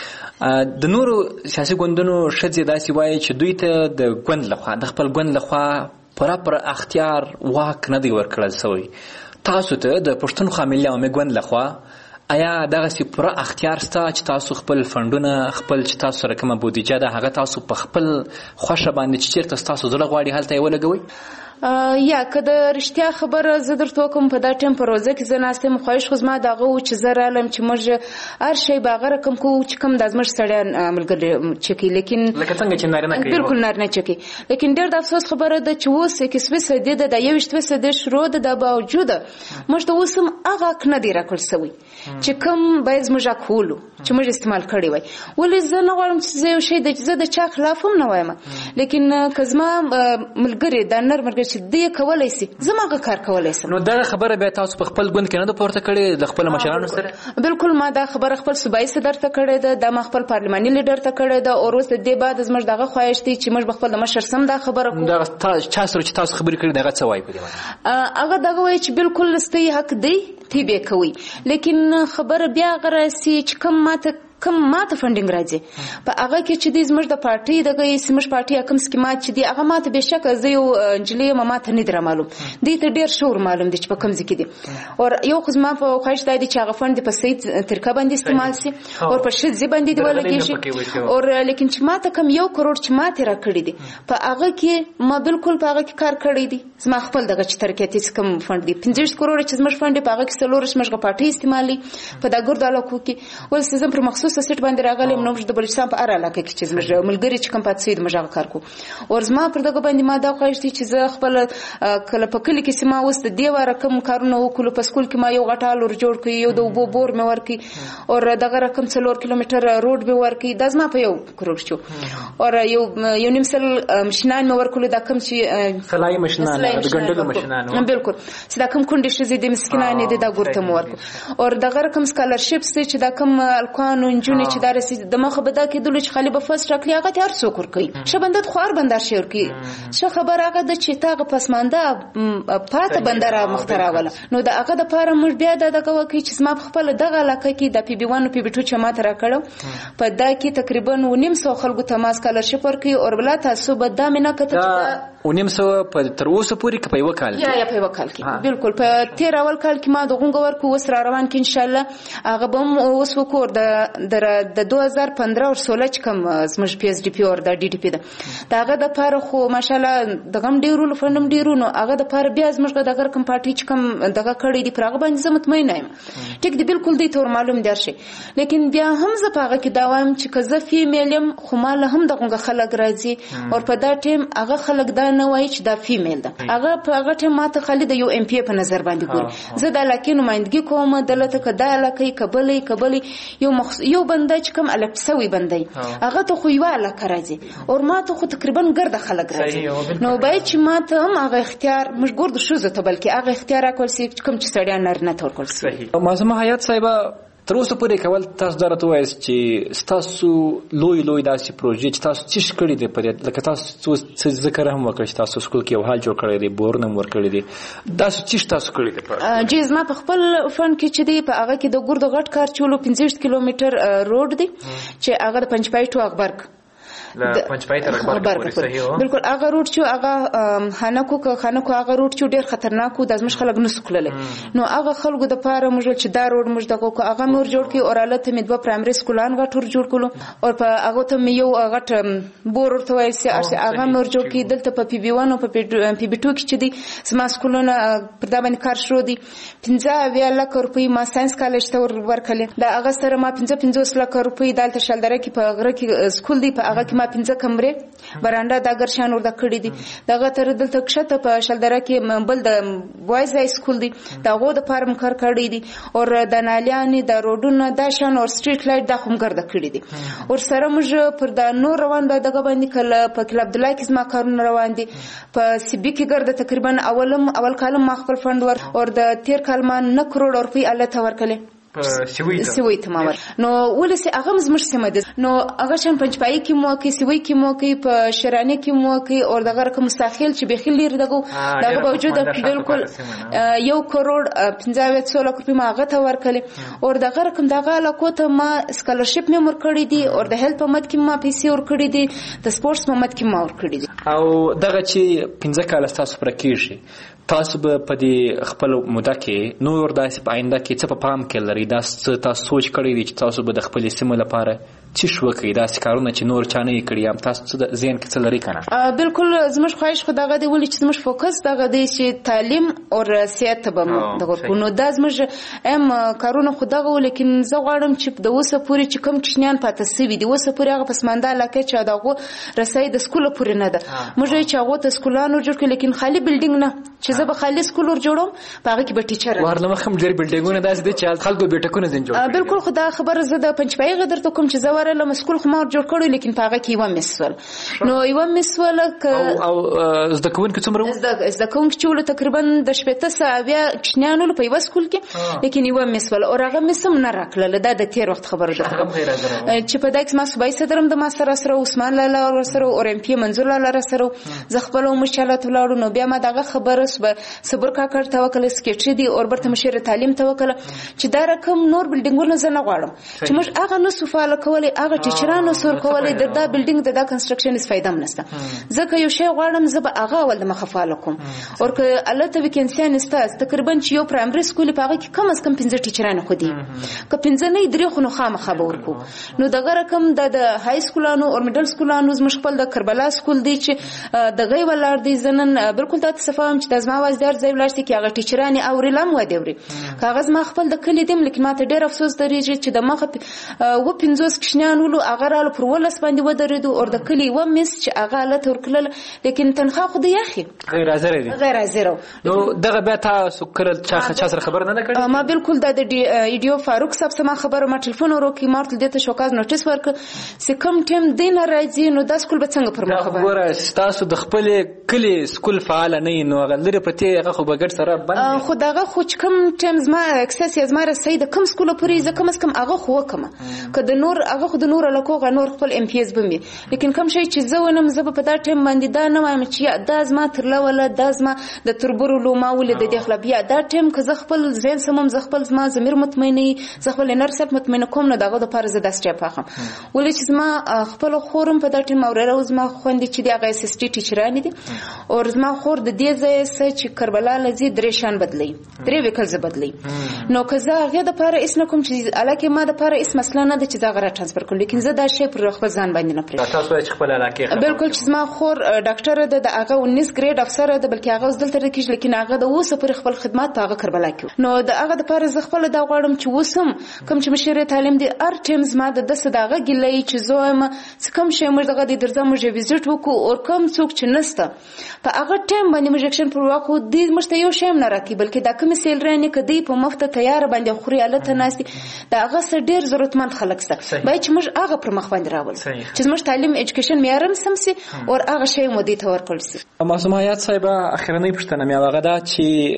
باندې د نورو سیاسي ګوندونو شجې داسې وایي چې دوی ته د ګوند لخوا د خپل ګوند لخوا پر اختیار واک نه دی ورکړل شوی تاسو ته د پښتونخوا ملي عوامي ګوند لخوا آیا دغه سی پوره اختیار ستا چې تاسو خپل فندونه خپل چې تاسو سره کومه بودیجه ده هغه تاسو په خپل خوښه باندې چې چیرته تاسو زړه غواړي هلته یې ولګوئ یا که د رښتیا خبره زه درته کوم په دا ټیم په روزه کې زه ناستم خواهش خو زما دغه و چې زه رالم چې موږ هر شی به هغه رقم کوو چې کوم د زموږ سړیان ملګري چکي لیکن لکه څنګه چې نارینه کوي بالکل نارینه چکي لیکن ډېر د افسوس خبره ده چې اوس 21 د 21 شروع د باوجود موږ ته اوس هم هغه حق نه دی راکړل شوی چې کوم باید موږ کولو چې موږ استعمال کړی وای ولې زه نه غواړم چې زه یو شی د زه د چا خلاف هم نه وایم لیکن کزما ملګری د نر مرګ چې دی کولای شي زموږه کار کولای شي نو دا خبره به تاسو په خپل ګوند کې نه پورته کړي د خپل مشرانو سره بالکل ما دا خبره خپل صوبایي صدر ته کړې ده د خپل پارلماني لیډر ته کړې ده او روز د دې بعد زموږ دغه خواهش دي چې موږ خپل د مشر سم دا خبره کوو دا چا سره چې تاسو خبرې کړې دغه څه وایي په دې باندې هغه دغه وایي چې بالکل ستې حق دی تی به کوي لیکن خبر بیا غراسي چې کوم ماته کم ماته فندینګ راځي په هغه کې چې د زموږ د پارټي دغه سیمش پارټي کوم سکیمات چې دی هغه ماته بهشکه زه یو انجلي ماته نه در معلوم دي ته ډیر شور معلوم دي چې په کوم ځکه دي او یو خو زما په خواهش دی چې هغه فند په صحیح طریقه باندې استعمال شي او په شې ځي باندې دی ولګي شي او لیکن چې ماته کم 1 کروڑ چې ماته را کړی دي په هغه کې ما بالکل په هغه کې کار کړی دي زما خپل دغه چې ترکیاتي کم فند دي 15 کروڑ چې زما فند په هغه کې سلورش مشغه پارټي استعمالي په دا ګرد علاقو کې ول سیزم پر مخصوصه سیټ باندې راغلم نو د بلوچستان په اړه علاقه کې چې زما ملګری چې کم پات سید مجاغ کار کو او زما پر دغه باندې ما دا خواهش دي چې زه خپل کله په کلی کې سیمه وست دی و رقم کارونه وکړو په سکول کې ما یو غټال ور جوړ کړی یو د وبو بور مې ورکی او دغه رقم 4 کیلومتر روډ به ورکی د زما په 1 کروڑ شو او یو نیم سل مشنان مې ورکول دا کم چې سلای مشنان د ګندلو مشنان بالکل چې دا کم کونډې شې د مسکینانې د دا ګورته مو ورکو او دغه رقم سکالرشپ چې دا کم الکوانو انجونې چې دا رسید د مخه به دا کېدل چې خالي به فرست راکلی هغه هر څوک ورکي شبندت خوار بندر شي ورکي څه خبر هغه د چې تاغه پسمانده پاته بندر مخترا ولا نو دا هغه د پاره مر بیا دغه وکي چې ما خپل دغه علاقه کې د پی بی 1 او پی بی 2 چې ما تر کړو په دا کې تقریبا 900 خلکو ته ماسک سکالرشپ ورکي او بل تاسو به دا مینه کته او 900 په تر اوسه پورې په یو کال یا په یو کال کې بالکل په 13 اول کال کې ما د غونګ ورکو وس را روان کې ان شاء الله هغه بم اوس وکور د 2015 او 16 چې کوم زموږ پی ایس ډی پی او د ډی ډی پی دا هغه د پاره خو ماشاءالله دغه ډیرو فندم ډیرو نو هغه د پاره بیا زموږ دغه کم پارټي چې کم دغه کړی دی پرغه باندې زه مطمئن یم ټیک دی بالکل دی تور معلوم دی شي لیکن بیا هم زه پاغه کې دا وایم چې کزه فیمیلم خو مال هم دغه خلک راځي او په دا ټیم هغه خلک دا نه وایي چې دا فیمیل ده هغه په هغه ټیم ماته خالد یو ام پی په نظر باندې ګوري زه د علاقې نمائندګي کوم دلته کدا علاقې قبلي یو بنده چې کوم الکسوي بندي هغه ته خو یو علاقه راځي او ما ته خو تقریبا ګرد خلک راځي نو باید چې ما ته هم هغه اختیار مش ګورد شوزه ته بلکې هغه اختیار اکول سي کوم چې سړی نر نه تور کول صحیح معظمه حیات صاحب تر اوسه پورې کول تاسو درته وایي چې تاسو لوی داسې پروژې چې تاسو څه کړی دی په لکه تاسو څه ذکر هم وکړئ چې تاسو سکول کې یو حال جوړ کړی دی بورنم ور کړی دی تاسو څه تاسو کړی دی په جیز ما په خپل فن کې چې دی په هغه کې د ګورد غټ کار چولو 15 کیلومتر روډ دی چې هغه د پنځپای ټو اکبرګ لا پنځپای تر اکبر صحیح و بالکل هغه روټ چې هغه خانکو هغه روټ چې ډیر خطرناک و د ازمش خلک نس کولل نو هغه خلکو د پاره موږ چې دا روټ موږ دغه هغه مور جوړ کی او رالته مې دوه پرایمري سکولان غټور جوړ کولو او په هغه ته مې یو غټ بور ورته وایي چې هغه مور جوړ کی دلته په پی بی 1 او په پی بی 2 کې چې دي سما سکولونه پر دا باندې کار شروع دي 15 لک روپۍ ما ساينس کالج ته ورکړل دا هغه سره ما 15 لک روپۍ دلته شلدره کې په غره کې سکول دی په هغه کې ما 15 کمرې برانډه د ګرشان ور د کړې دي دغه تر دلته کښته په شلدره کې بل د بوایز های سکول دی دغه د فارم کار کړی دي او د نالیانې د روډونو د شان او سټریټ لایټ د کوم ګرځ کړی دي او سره موږ پر د نور روان د دغه باندې کله په کلب عبد الله کې ما کارونه روان دي په سی بي کې ګرځ تقریبا اول کالم ما خپل فند ور او د 13 کالم 9 کروڑ روپۍ الله ته ورکړي سوي ته ماور نو ولسه هغه زموږ سیمه ده نو هغه شان پنځپای کې مو کې سوي کې مو کې په شرانه کې مو کې او دغه رقم مستاخیل چې بخیل لري دغه باوجود بالکل 1 کروڑ 15 لک روپۍ ما هغه ته ورکړي او دغه رقم دغه علاقو ته ما سکالرشپ مې ور کړی دي او د هیلث په مد کې ما پیسې ور کړی دي د سپورتس په مد کې ما ور کړی دي او دغه چې 15 کال تاسو پر کېږي تاسو به په دې خپل موده کې نور داسې په آینده کې څه په پام کې لري دا تاسو سوچ کړی دی چې تاسو به د خپل سیمه لپاره څه شو کوي داسې کارونه چې نور چانه یې کړی هم تاسو د ذهن کې څه لري کنه بالکل زموږ خواهش خو دغه دی ولې چې زموږ فوکس دغه دی چې تعلیم او صحت به مو دغه نو دا زموږ کارونه خو دغه ولیکن زه غواړم چې د اوسه پورې چې کوم کښنیان پاتې سوي دي اوسه پورې هغه پسمانده علاقه چې دغه رسای د سکول پورې نه ده موږ چې هغه ته سکولانو جوړ کړي لیکن خالی بلډینګ نه چې زه به خالی سکول ور جوړوم په هغه کې به ټیچر ورنه مخم ډېر بلډینګونه داسې دي چې خلکو بیٹکونه زین جوړ بالکل خدا خبر زه د پنځپای غدر ته کوم چې زه لپاره له مسکول خو ما جوړ کړو لیکن په هغه کې یو مسول نو یو مسول او زده کوونکي څومره زده کوونکي چې ول تقریبا د شپته ساویا کښنانو په یو سکول کې لیکن یو مسول او هغه مسم نه راکړل دا د تیر وخت خبره ده چې په داکس ما صوبای صدرم د ما سره عثمان لاله ور سره او ام پی منظور لاله سره ز خپل مشکلات ولاړو نو بیا ما دغه خبره صبر کاکړ توکل سکیټری دی اور برته مشیر تعلیم توکل چې دا رقم نور بلډینګونه زنه غواړم چې موږ هغه نو سفاله کولای هغه ټیچرانو سور کولای د دا بلډینګ د دا کنستراکشن اس فائدہ نشته ځکه یو شی غواړم زه به هغه ول د مخفاله کوم اور که الله ته وکینسیان استاز تقریبا چې یو پرایمري سکول په هغه کې کم از کم 15 ټیچرانو خو دي که 15 نه درې خو نو خامخا به ورکو نو دغه رقم د های سکولانو او میډل سکولانو زموږ خپل د کربلا سکول دی چې دغه ولر دي زنن بالکل د تصفام چې د زما وازدار ځای ولر چې هغه ټیچرانی او رلم و دی کاغذ ما خپل د کلی دیم لیکن ماته ډیر افسوس درېږي چې د مخه و 15 کښنیان ولو هغه رال پر ولس باندې ودرېدو او د کلی و مس چې هغه له ترکل لیکن تنخواه خو دی اخی غیر حاضر نو دغه به تاسو کړل چا سره خبر نه کړی ما بالکل د ایډیو فاروق صاحب سره خبره ما ټلیفون وروکې مارتل دته شوکاز نوټیس ورک سکم ټیم دین راځي نو د سکول به څنګه پر مخ وګوره تاسو د خپل کلی سکول فعال نه نو غلری پته هغه خو بغیر سره بند خو دغه خو کم ټیمز ما اکسس یز ما رسید کم سکول پرې ز کم از کم هغه خو وکم کده نور هغه خو د نور لکوغه نور خپل ام پی اس بمي لیکن کم شي چې زه ونم زه په دا ټیم باندې دا نه وایم چې دا زما ترله ولا دا زما د تربرو لوما ولې د داخله بیا دا ټیم که زه خپل ځین سمم زه خپل زما ضمیر مطمئنې زه خپل نرسب مطمئن کوم نه دغه د پاره زه داسې پاخم ولې چې زما خپل خورم په دا ټیم اوره روز ما خوندې چې دغه اس اس ټي ټیچرانی دي او زما خور د دې ځای چې کربلا لذي درېشان بدلی درې وکړ ز بدلی نو که زه هغه د پاره اس نه کوم چې الکه ما د پاره اس مسله نه د چې زه غره ترانسفر کوم لیکن زه دا شی پر خپل ځان باندې نه پرې تاسو چې خپل علاقه بالکل چې ما خور ډاکټر د هغه 19 ګریډ افسر د بلکې هغه دلته کې لیکن هغه د اوسه پر خپل خدمات په هغه کربلا کې نو د هغه د پاره زه خپل دا غواړم چې وسم کوم چې مشیر تعلیم دی ار ټیمز ما د دغه ګلې چې زوم کوم شی موږ دغه د درځه موږ ویزټ وکړو او کوم څوک چې نسته په هغه ټیم باندې موږ اکشن پر واکو د مشته یو شی نه راکی بلکې دا کوم سیلرانی کدی په مفته تیار باندې خوري الته ناشتي دا هغه سره ډیر ضرورتمند خلک سره باید چې موږ هغه پر مخ باندې راول چې موږ تعلیم ایجوکیشن معیارم سمسي او هغه شی مو دي تور کړل سي معصومیت صاحب اخرنۍ پښتنه مې هغه دا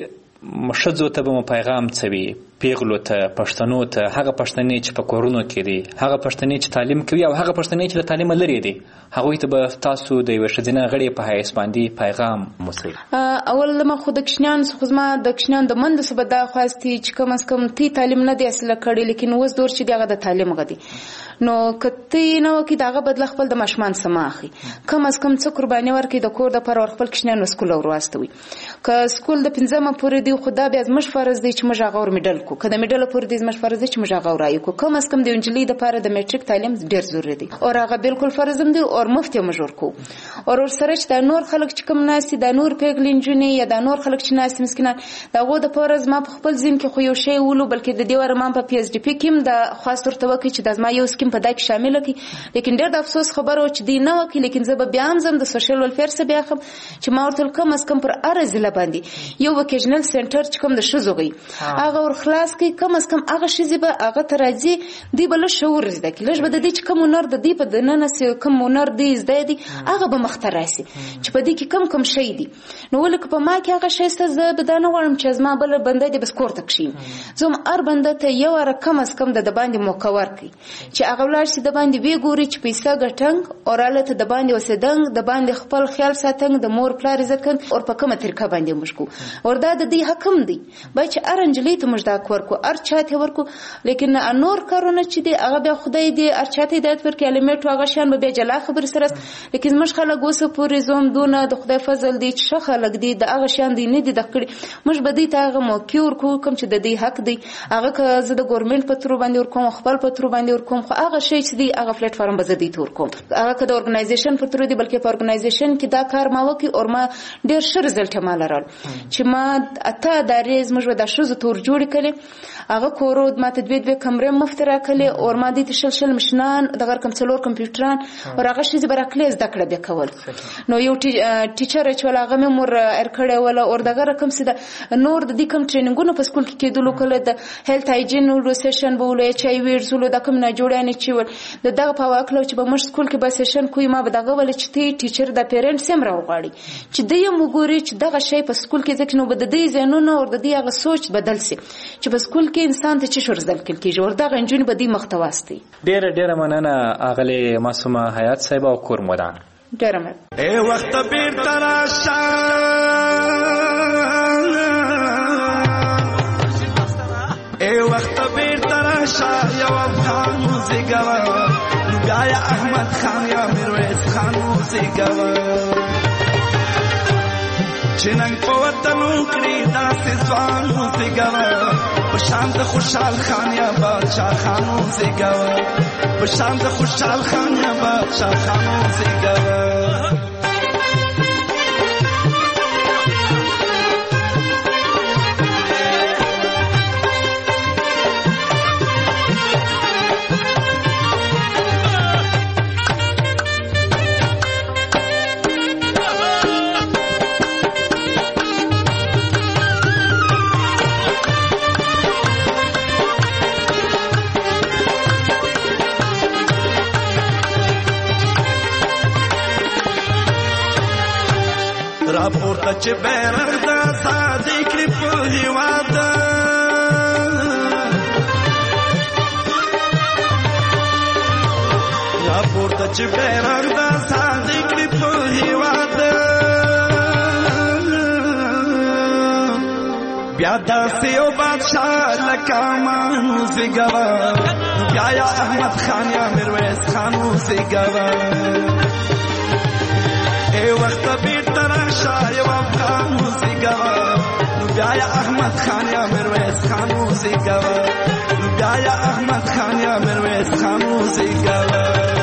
چې مشذو ته به پیغام څوي پیغلو ته پښتنو ته هغه پښتنې چې په کورونو کې دي هغه پښتنې چې تعلیم کوي او هغه پښتنې چې د تعلیم لري دي هغه ته به تاسو د یو شذینه غړي په حیث باندې پیغام موصل اول ما خود کښنان خو ما د کښنان د مند سبا دا خواستي چې کم از کم تی تعلیم نه دی اصله کړي لیکن اوس دور چې دغه د تعلیم غدي نو کته نو کې دغه بدل خپل د مشمان سماخي کم از کم څو قرباني ورکې د کور د پر خپل کښنان سکول ورواستوي که سکول د 15 پورې دی خدا بیا زمش فرض دی چې مجا غور میډل کو کله میډل پورې دی زمش فرض دی چې مجا غور راي کو کم از کم د انجلۍ د پاره د میټریک تعلیم ډیر ضروري دی او هغه بالکل فرضم دی او مفتی مجور کو او سره چې د نور خلک چې کم ناسي د نور پیغلین جونې یا د نور خلک چې ناسي مسکینان دغه د پاره زما په خپل ځین کې خو یو شی ولو بلکې د دې ور مان په پی ایچ ډی پی کې د خاص تر توګه چې د زما یو سکیم په دای کې شامل کی لیکن ډېر د افسوس خبره چې دی نه وکي لیکن زه به بیا هم د سوشل ویلفیر سره بیا خم چې ما ورته کم از کم پر ارزله باندې یو وکیژنل سنټر چې کوم د شزوغي هغه ور خلاص کی کم از کم هغه شزي به هغه ترځي دی بل شعور زده کی لږ به د دې چې کوم نور د دې په دننه سي کوم نور دی زده دی هغه به مختراسي چې په دې کې کم شي دی نو ولکه په ما کې هغه شي ست زه به دا نه غواړم چې زما بل بنده دی بس کوړه کښین زم ار بنده ته یو ور کم از کم د باندې موکور کی چې هغه ولر سي د باندې وی ګوري چې پیسې ګټنګ او رااله د باندې وسدنګ د باندې خپل خیال ساتنګ د مور پلار عزت کن او په کومه طریقه باندې مشکو وردا د دې حکم دی بای چې ارنجلی ته مجدا ورکو ار چاته ورکو لیکن نور کارونه چې دی هغه به خدای دی ار چاته هدایت ورکړي الیمنت هغه شان به جلا خبر سره لیکن مش خلک اوسه پورې زوم دونه د خدای فضل دی چې خلک دی د هغه شان دی نه دی د کړي مش بدی ته هغه موکیور کو کوم چې د دې حق دی هغه که زه د ګورنمنت په تر باندې ورکوم خپل په تر باندې ورکوم خو هغه شی چې دی هغه پلیټ فارم بزدي تور کوم هغه که د اورګنایزیشن په تر دی بلکې په اورګنایزیشن کې دا کار ما وکي او ما ډیر ښه رزلټ ما لرل چې ما اته دریز موږ د شوز تور جوړ کړي هغه کورود ماته دوه کمرې مفت راکړلې او ما دې تشل مشنان دغه کم څلور کمپیوټران او هغه شې برکلې زده کړه به کول نو یو ټیچر چې ولا هغه مور ارکړې ولا اور دغه رقم سي نور د دې کم ټریننګونو په سکول کې کېدلو کله د هیلث هایجین نو سیشن بوله چای ویرزلو د کوم نه جوړانه چې ول دغه په واکلو چې به مش سکول کې به سیشن کوی ما به دغه ول چې ټیچر د پیرنټس هم راوغاړي چې د یو مګوري چې دغه شی په سکول کې ځکه نو به د دې زینونو او د دې هغه سوچ بدل سي چې په سکول کې انسان ته چې شورزل کېږي او دغه انجن به دې محتواستي ډېر مننه اغله معصومه حیات صاحب او کور مودان ډېر مننه اے وخت بیر تراشه اے وخت بیر تراشه یو افغان موزیګا نگایا احمد خان یا میرویس خان موزیګا چننګ په وطن کړی داسې ځوان موزیګا په شان د خوشحال خان یا بادشاہ خان موزیګا په شان د خوشحال خان یا بادشاہ خان موزیګا راپورته چې بیرغ د ازادۍ کړي په هېواد راپورته چې بیرغ د ازادۍ کړي په هېواد بیا داسې یو بادشاه لکه امان وزېږوه بیا یا احمد خان یا میرویس خان وزېږوه اے وخت بیرته راشه یو افغان موزیګا نو بیا یا احمد خان یا میرویس خان موزیګا نو بیا یا احمد خان یا میرویس خان موزیګا